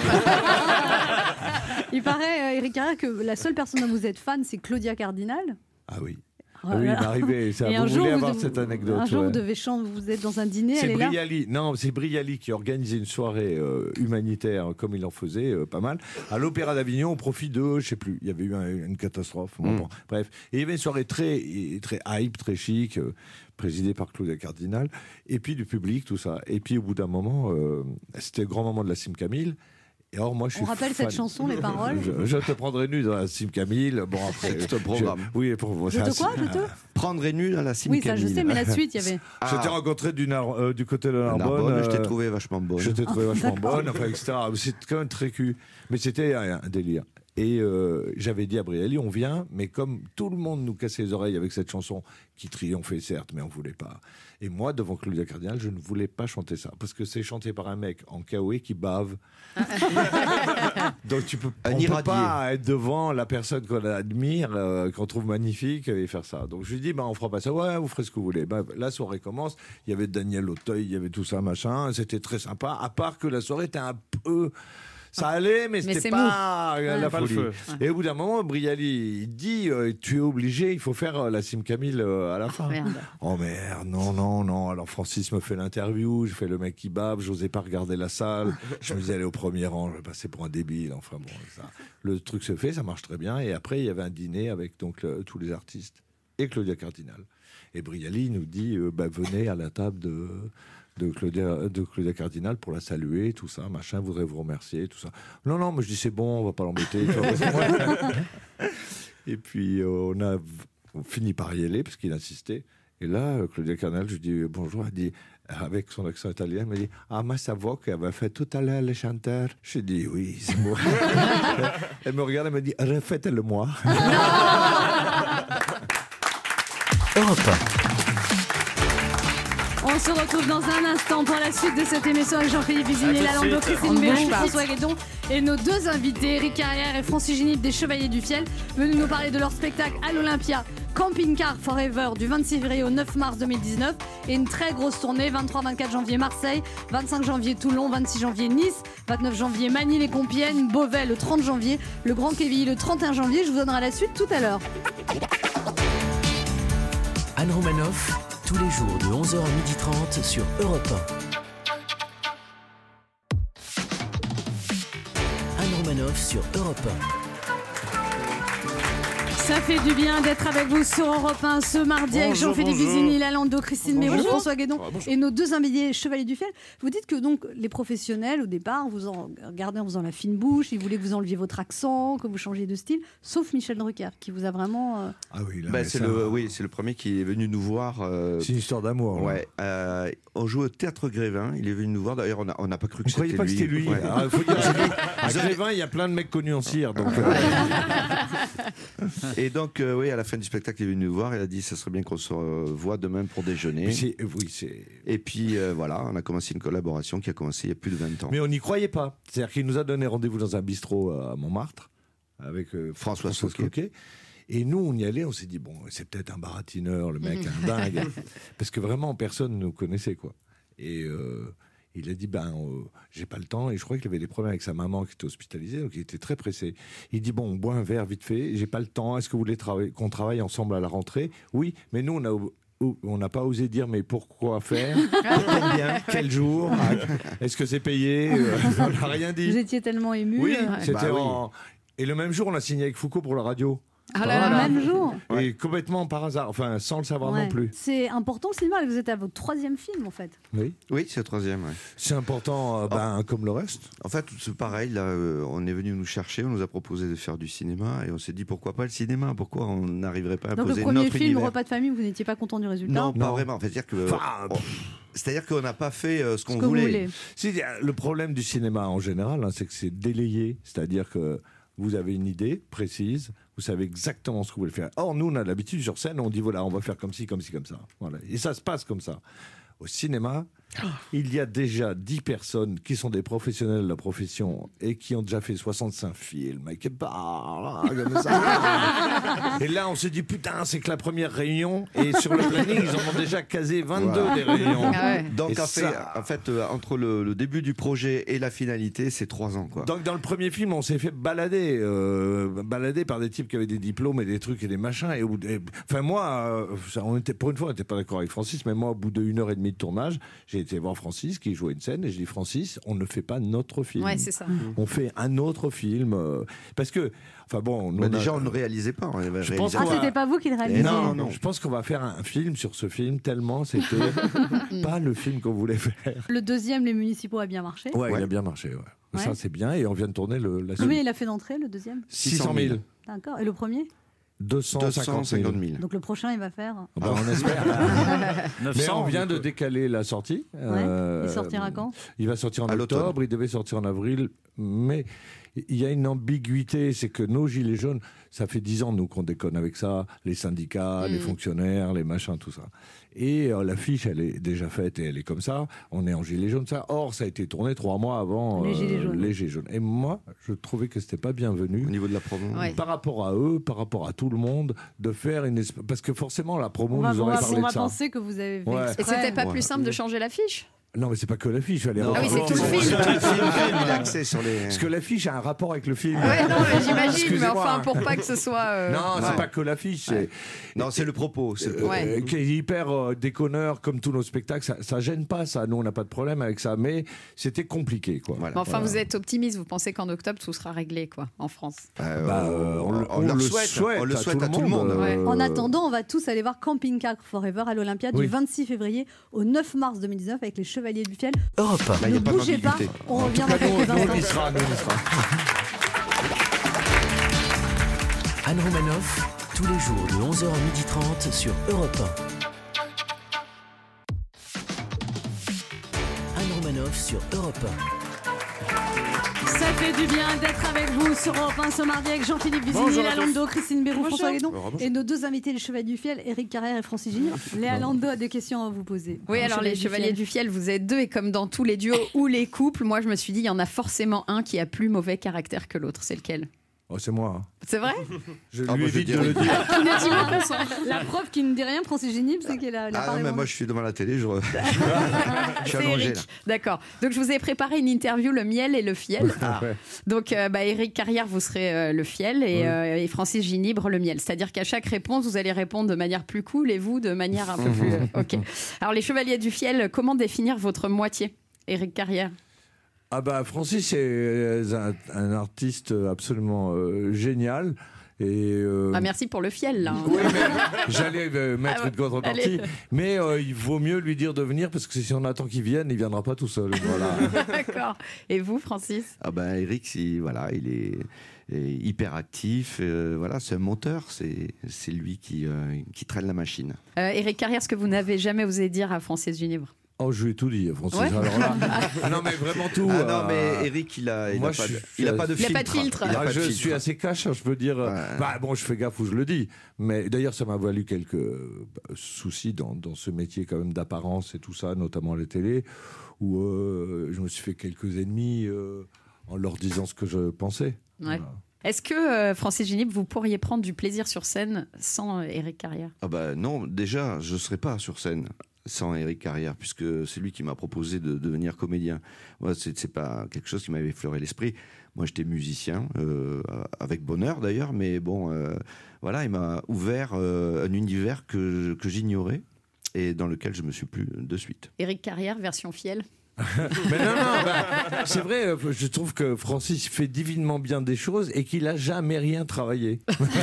Il paraît, Eric Carrère, que la seule personne dont vous êtes fan, c'est Claudia Cardinal. Ah oui. Voilà. Oui, il m'est arrivé. Ça, Et vous un jour, voulez avoir cette anecdote. Un jour, ouais. vous devez chanter, vous êtes dans un dîner, C'est elle est là. Brialy. Non, c'est Brialy qui organisait une soirée humanitaire, comme il en faisait, pas mal, à l'Opéra d'Avignon, au profit de, je sais plus, il y avait eu une catastrophe. Bon, bref. Et il y avait une soirée très, très hype, très chic, présidée par Claudia Cardinal, et puis du public, tout ça. Et puis au bout d'un moment, c'était le grand moment de la Cime Camille. Et or, moi, je suis rappelle fan. cette chanson, les paroles. Je te prendrai nu dans la Cime Camille. Bon, après. C'est tout un programme. Oui, pour Je te quoi, je te Prendrai nu dans la Cime Oui, ça Camille. je sais, mais la suite, il y avait. Je t'ai rencontré du côté de Narbonne, Narbonne. je t'ai trouvé vachement bonne. Je t'ai trouvé vachement d'accord. bonne, enfin, etc. C'est quand même très cul. Mais c'était un délire. Et j'avais dit à Brialy, on vient, mais comme tout le monde nous cassait les oreilles avec cette chanson, qui triomphait certes, mais on voulait pas. Et moi, devant Claudia Cardinal, je ne voulais pas chanter ça, parce que c'est chanté par un mec en kawaii qui bave. Donc on ne peut pas être devant la personne qu'on admire, qu'on trouve magnifique, et faire ça. Donc je lui dis, on fera pas ça. Ouais, vous ferez ce que vous voulez. La soirée commence, il y avait Daniel Auteuil, il y avait tout ça, machin, c'était très sympa, à part que la soirée était un peu... Ça allait, mais c'était c'est pas la Pas le folie. feu. Et au bout d'un moment, Brialy, il dit tu es obligé, il faut faire la Sim Camille à la fin. Merde. Oh merde, non. Alors Francis me fait l'interview, je fais le mec qui bave, j'osais pas regarder la salle. Je me disais aller au premier rang, je vais passer pour un débile. Enfin bon, ça. Le truc se fait, ça marche très bien. Et après, il y avait un dîner avec donc tous les artistes et Claudia Cardinal. Et Brialy nous dit venez à la table de Claudia Cardinal pour la saluer, tout ça, machin, voudrais vous remercier, tout ça. Non, mais je dis c'est bon, on va pas l'embêter. Et puis on finit par y aller parce qu'il insistait. Et là, Claudia Cardinal, je lui dis bonjour, elle dit avec son accent italien, elle me dit ma sa voix qu'elle avait fait tout à l'heure les chanteurs. Je dis oui, c'est moi. Elle me regarde, elle me dit refaites-le moi. Europe 1. On se retrouve dans un instant pour la suite de cette émission avec Jean-Philippe Vizini, Lalande, Christine Béroux, François Guédon et nos deux invités, Eric Carrière et Francis Génip des Chevaliers du Fiel, venus nous parler de leur spectacle à l'Olympia, Camping Car Forever, du 26 février au 9 mars 2019, et une très grosse tournée, 23-24 janvier Marseille, 25 janvier Toulon, 26 janvier Nice, 29 janvier Manille-et-Compiègne, Beauvais le 30 janvier, le Grand Quevilly le 31 janvier. Je vous donnerai la suite tout à l'heure. Anne Romanoff, tous les jours de 11h à 12h30 sur Europe 1. Anne Romanoff sur Europe 1. Ça fait du bien d'être avec vous sur Europe 1 ce mardi avec Jean-Philippe Vizini, Lalande, Christine Béroux, François Guédon et nos deux invités Chevaliers du Fiel. Vous dites que donc les professionnels au départ vous en regardez en faisant la fine bouche, ils voulaient que vous enleviez votre accent, que vous changiez de style, sauf Michel Drucker qui vous a vraiment. Ah oui, là, c'est le premier qui est venu nous voir. C'est une histoire d'amour. Ouais. On joue au Théâtre Grévin. Il est venu nous voir. D'ailleurs, on n'a pas cru que c'était lui. Vous croyez pas que c'était lui Ouais. Alors, faut dire, à Grévin, il y a plein de mecs connus en cire. Donc, Et donc, à la fin du spectacle, il est venu nous voir. Il a dit, ça serait bien qu'on se voit demain pour déjeuner. Et puis, voilà, on a commencé une collaboration qui a commencé il y a plus de 20 ans. Mais on n'y croyait pas. C'est-à-dire qu'il nous a donné rendez-vous dans un bistrot à Montmartre avec François Coquet. Et nous, on y allait, on s'est dit, bon, c'est peut-être un baratineur, le mec, un dingue. Parce que vraiment, personne ne nous connaissait, quoi. Et il a dit, j'ai pas le temps. Et je crois qu'il avait des problèmes avec sa maman qui était hospitalisée, donc il était très pressé. Il dit, bon, on boit un verre vite fait, j'ai pas le temps. Est-ce que vous voulez qu'on travaille ensemble à la rentrée ? Oui, mais nous, on n'a pas osé dire, mais pourquoi faire ? Combien ? Quel jour ? Est-ce que c'est payé ? On n'a rien dit. Vous étiez tellement ému. Oui, c'était Et le même jour, on a signé avec Foucault pour la radio. Ah là là, même jour. Et complètement par hasard, enfin sans le savoir non plus. C'est important le cinéma, vous êtes à votre 3e film en fait. Oui, c'est le 3e. Ouais. C'est important, comme le reste. En fait, c'est pareil, là, on est venu nous chercher, on nous a proposé de faire du cinéma et on s'est dit pourquoi pas le cinéma, pourquoi on n'arriverait pas à donc imposer notre notre premier film, univers. Repas de famille, vous n'étiez pas content du résultat ? Non, pas vraiment. En fait, c'est-à-dire qu'on n'a pas fait ce qu'on voulait. Le problème du cinéma en général, c'est que c'est délayé, c'est-à-dire que vous avez une idée précise, vous savez exactement ce que vous voulez faire. Or, nous, on a l'habitude sur scène, on dit voilà, on va faire comme ci, comme ci, comme ça. Voilà. Et ça se passe comme ça. Au cinéma, il y a déjà 10 personnes qui sont des professionnels de la profession et qui ont déjà fait 65 films et qui parlent comme ça. Et là, on se dit putain, c'est que la première réunion et sur le planning, ils en ont déjà casé 22 des réunions. Donc, en fait, entre le début du projet et la finalité, c'est 3 ans, quoi. Donc, dans le premier film, on s'est fait balader par des types qui avaient des diplômes et des trucs et des machins. Enfin, moi, pour une fois, on n'était pas d'accord avec Francis, mais moi, au bout d'1 heure et demie de tournage, j'ai été voir Francis qui jouait une scène et je dis Francis, on ne fait pas notre film. Ouais, c'est ça. On fait un autre film parce que enfin bon, déjà on ne réalisait pas. C'était pas vous qui le réalisiez. Non. Je pense qu'on va faire un film sur ce film tellement c'était pas le film qu'on voulait faire. Le deuxième, Les Municipaux, a bien marché. Ouais, il a bien marché. Ouais. Ça c'est bien et on vient de tourner la suite. Combien il a fait d'entrée le deuxième ? 600 000. D'accord. Et le premier ? 250 000. Donc le prochain, il va faire. On espère. Mais on vient de décaler la sortie. Il sortira quand ? Il va sortir en octobre. Il devait sortir en avril. Mais il y a une ambiguïté, c'est que nos gilets jaunes, ça fait 10 ans nous qu'on déconne avec ça, les syndicats, les fonctionnaires, les machins, tout ça. Et l'affiche, elle est déjà faite et elle est comme ça. On est en gilets jaunes, ça. Or, ça a été tourné 3 mois avant les gilets jaunes. Et moi, je trouvais que c'était pas bienvenu au niveau de la promo, par rapport à eux, par rapport à tout le monde, de faire parce que forcément la promo nous aurait parlé de ça. On va penser que vous avez fait Et c'était pas plus simple de changer l'affiche ? Non, mais c'est pas que l'affiche. Je vais aller Ah oui, c'est tout le film. Il a accès sur les. Parce que l'affiche a un rapport avec le film. Ouais, non, mais j'imagine, mais Excusez-moi, enfin, hein. pour pas que ce soit. Non, c'est pas que l'affiche. Non, c'est le propos. C'est le propos. Qui est hyper déconneur, comme tous nos spectacles. Ça gêne pas, ça. Nous, on n'a pas de problème avec ça. Mais c'était compliqué, quoi. Mais enfin, vous êtes optimiste. Vous pensez qu'en octobre, tout sera réglé, quoi, en France. On le souhaite à tout le monde. En attendant, on va tous aller voir Camping Car Forever à l'Olympia du 26 février au 9 mars 2019 avec les Chevaliers du Fiel. Europe 1. Ne bougez pas, on revient dans quelques instants. Nous, on y sera. Anne Romanoff, tous les jours de 11h à 12h30 sur Europe 1. Anne Romanoff sur Europe 1. Ça fait du bien d'être avec vous sur Europe 1 ce mardi avec Jean-Philippe Vizini, Léa Lando, Christine Béroux, François Guédon et nos deux invités, les Chevaliers du Fiel, Éric Carrère et Francis Ginibre. Léa Lando a des questions à vous poser. Oui, alors les Chevaliers du Fiel, vous êtes deux et comme dans tous les duos ou les couples, moi je me suis dit, il y en a forcément un qui a plus mauvais caractère que l'autre. C'est lequel ? Oh, c'est moi. C'est vrai ? Je lui évite de le dire. Qui ne dit pas son- La preuve qui ne dit rien, Francis Ginibre, c'est qu'elle a Ah non, mais moi je suis devant la télé, je suis C'est allongé Eric. là. D'accord. Donc je vous ai préparé une interview, le miel et le fiel. Donc Éric Carrière, vous serez le fiel et Francis Ginibre, le miel. C'est-à-dire qu'à chaque réponse, vous allez répondre de manière plus cool et vous de manière un peu plus... Ok. Alors les Chevaliers du Fiel, comment définir votre moitié, Éric Carrière ? Ah bah Francis est un artiste absolument génial. Et merci pour le fiel là. Oui, mais j'allais mettre une contrepartie. Allez. Mais il vaut mieux lui dire de venir parce que si on attend qu'il vienne, il viendra pas tout seul. Voilà. D'accord. Et vous, Francis ? Ah ben Eric, il est hyper actif. Voilà, c'est un monteur. C'est lui qui traîne la machine. Éric Carrière, ce que vous n'avez jamais osé dire à Francis Ginibre ? Oh, je lui ai tout dit, Francis. Ouais. Alors là, non, mais vraiment tout. Ah non, mais Eric, il a pas de filtre. Il a pas de filtre. Je suis assez cash, je peux dire. Bah, bon, je fais gaffe où je le dis. Mais d'ailleurs, ça m'a valu quelques soucis dans ce métier quand même d'apparence et tout ça, notamment à la télé, où je me suis fait quelques ennemis en leur disant ce que je pensais. Ouais. Voilà. Est-ce que, Francis Ginibre, vous pourriez prendre du plaisir sur scène sans Éric Carrière ? Ah bah non, déjà, je ne serais pas sur scène sans Éric Carrière, puisque c'est lui qui m'a proposé de devenir comédien. Moi, c'est pas quelque chose qui m'avait effleuré l'esprit. Moi, j'étais musicien, avec bonheur d'ailleurs, mais bon, voilà, il m'a ouvert un univers que j'ignorais et dans lequel je me suis plu de suite. Éric Carrière, version fiel. Mais non, c'est vrai, je trouve que Francis fait divinement bien des choses et qu'il a jamais rien travaillé.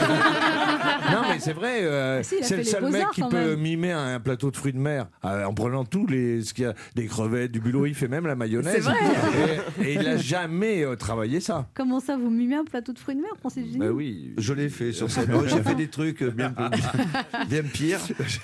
Non, mais c'est vrai, c'est le seul mec qui peut mimer un plateau de fruits de mer en prenant ce qu'il y a, des crevettes, du bulot, il fait même la mayonnaise. C'est vrai. Et il n'a jamais travaillé ça. Comment ça, vous mimez un plateau de fruits de mer, Francis Ginibre ? Bah oui. Je l'ai fait sur scène. J'ai fait des trucs bien pires.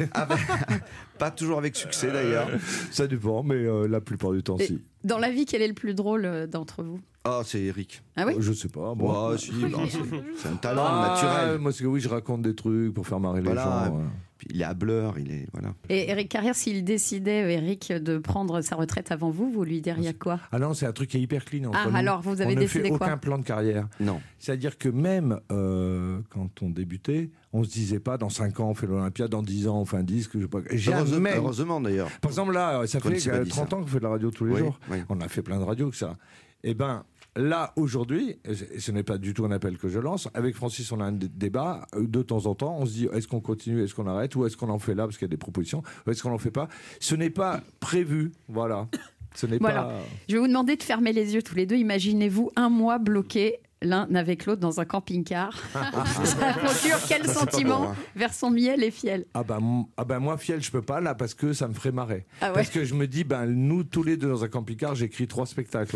Pas toujours avec succès d'ailleurs. Ça dépend, mais la plupart du temps, si. Dans la vie, quel est le plus drôle d'entre vous ? Ah, c'est Eric. Ah oui ? Je sais pas. Moi, si, c'est un talent naturel. Moi, c'est que oui, je raconte des trucs pour faire marrer les gens. Puis il est hableur, voilà. Et Éric Carrière, s'il décidait, Éric, de prendre sa retraite avant vous, vous lui diriez quoi ? Ah non, c'est un truc qui est hyper clean entre nous. Alors, vous avez décidé quoi ? On ne fait aucun plan de carrière. Non. C'est-à-dire que même quand on débutait, on se disait pas dans 5 ans on fait l'Olympia, dans 10 ans on fait un disque. Heureusement d'ailleurs. Par exemple là, ça fait 30 ans qu'on fait de la radio tous les jours. Oui. On a fait plein de radios que ça. Et ben là aujourd'hui, ce n'est pas du tout un appel que je lance. Avec Francis, on a un débat de temps en temps. On se dit est-ce qu'on continue, est-ce qu'on arrête, ou est-ce qu'on en fait là parce qu'il y a des propositions, ou est-ce qu'on en fait pas. Ce n'est pas prévu, voilà. Ce n'est pas. Alors, je vais vous demander de fermer les yeux tous les deux. Imaginez-vous un mois bloqués l'un avec l'autre dans un camping-car. Ça procure quel sentiment vers son miel et fiel ? Ah ben moi fiel je peux pas là parce que ça me ferait marrer. Ah ouais. Parce que je me dis nous tous les deux dans un camping-car j'écris 3 spectacles.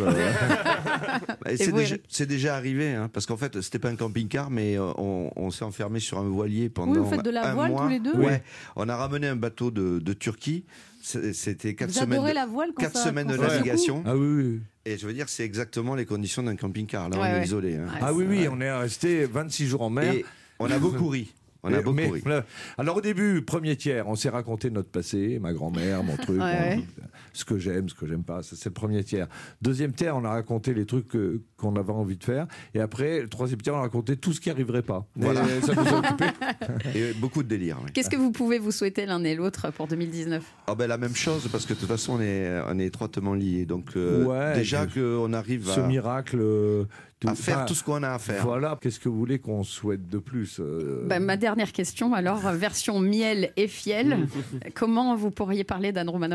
C'est déjà arrivé parce qu'en fait c'était pas un camping-car mais on s'est enfermé sur un voilier pendant un mois. Vous faites de la voile tous les deux ? Ouais. On a ramené un bateau de Turquie. C'était 4 semaines. Vous adorez la voile quand 4 semaines de navigation. Ah oui. Et je veux dire, c'est exactement les conditions d'un camping-car. Là, on est isolé. Ah oui, on est resté 26 jours en mer. Et on a beaucoup ri. On a beaucoup ri. Alors au début, premier tiers, on s'est raconté notre passé, ma grand-mère, mon truc, ce que j'aime pas, ça, c'est le premier tiers. Deuxième tiers, on a raconté les trucs qu'on avait envie de faire. Et après, le troisième tiers, on a raconté tout ce qui arriverait pas. Voilà. Et ça nous a occupés. Et beaucoup de délire. Oui. Qu'est-ce que vous pouvez vous souhaiter l'un et l'autre pour 2019 ? La même chose, parce que de toute façon, on est étroitement liés. Donc déjà qu'on arrive ce miracle... à faire tout ce qu'on a à faire. Voilà, qu'est-ce que vous voulez qu'on souhaite de plus ma dernière question, alors, version miel et fiel. Comment vous pourriez parler d'Anne Romanoff ?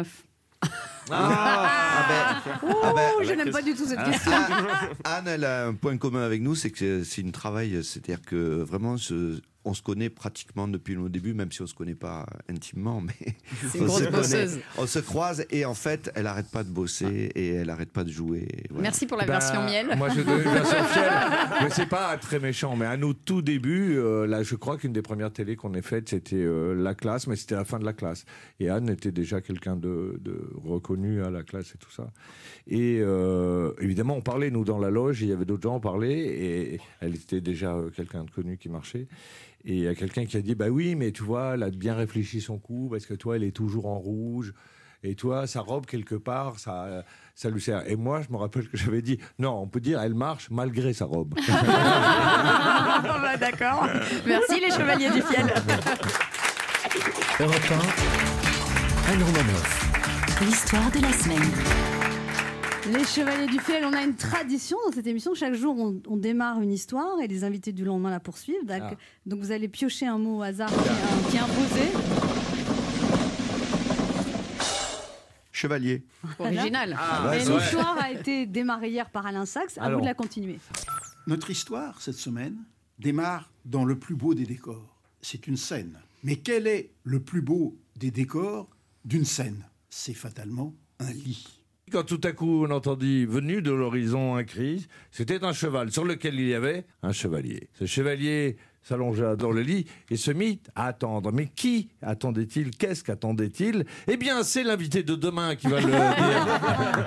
Je n'aime pas du tout cette question. Anne, elle a un point commun avec nous, c'est que c'est une travail, c'est-à-dire que vraiment on se connaît pratiquement depuis nos débuts, même si on se connaît pas intimement, mais c'est une grosse bosseuse. On se croise et en fait, elle arrête pas de bosser et elle arrête pas de jouer. Voilà. Merci pour la version miel. Moi, je donne une version fiel, mais c'est pas très méchant. Mais à nos tout débuts, là, je crois qu'une des premières télés qu'on ait faites, c'était La Classe, mais c'était la fin de La Classe. Et Anne était déjà quelqu'un de reconnu à La Classe et tout ça. Et évidemment, on parlait nous dans la loge. Il y avait d'autres gens, on parlait, et elle était déjà quelqu'un de connu qui marchait. Et il y a quelqu'un qui a dit, bah oui, mais tu vois, elle a bien réfléchi son coup, parce que toi, elle est toujours en rouge, et toi, sa robe, quelque part, ça lui sert. Et moi, je me rappelle que j'avais dit, non, on peut dire, elle marche malgré sa robe. D'accord. Merci les chevaliers du fiel. Europe 1, Anne Romanoff. L'histoire de la semaine. Les Chevaliers du Fiel, on a une tradition dans cette émission. Chaque jour, on démarre une histoire et les invités du lendemain la poursuivent. Donc vous allez piocher un mot au hasard qui est imposé. Chevalier. Original. Et l'histoire a été démarrée hier par Alain Sachs. À vous de la continuer. Notre histoire, cette semaine, démarre dans le plus beau des décors. C'est une scène. Mais quel est le plus beau des décors d'une scène ? C'est fatalement un lit. Quand tout à coup on entendit venu de l'horizon un cri, c'était un cheval sur lequel il y avait un chevalier. Ce chevalier s'allongea dans le lit et se mit à attendre. Mais qui attendait-il ? Qu'est-ce qu'attendait-il ? Eh bien, c'est l'invité de demain qui va le dire.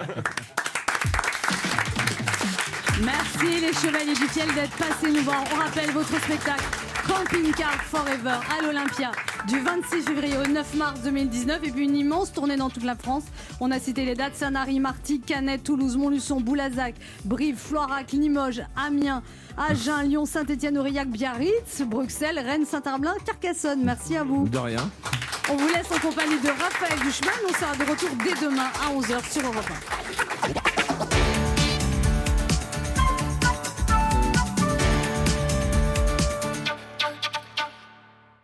Merci les Chevaliers du Fiel d'être passés nous voir. On rappelle votre spectacle Camping Car Forever à l'Olympia du 26 février au 9 mars 2019 et puis une immense tournée dans toute la France. On a cité les dates: Sanary, Martigues, Canet, Toulouse, Montluçon, Boulazac, Brive, Floirac, Limoges, Amiens, Agen, Lyon, Saint-Étienne, Aurillac, Biarritz, Bruxelles, Rennes, Saint-Herblain, Carcassonne. Merci à vous. De rien. On vous laisse en compagnie de Raphaël Duchemin. On sera de retour dès demain à 11h sur Europe 1.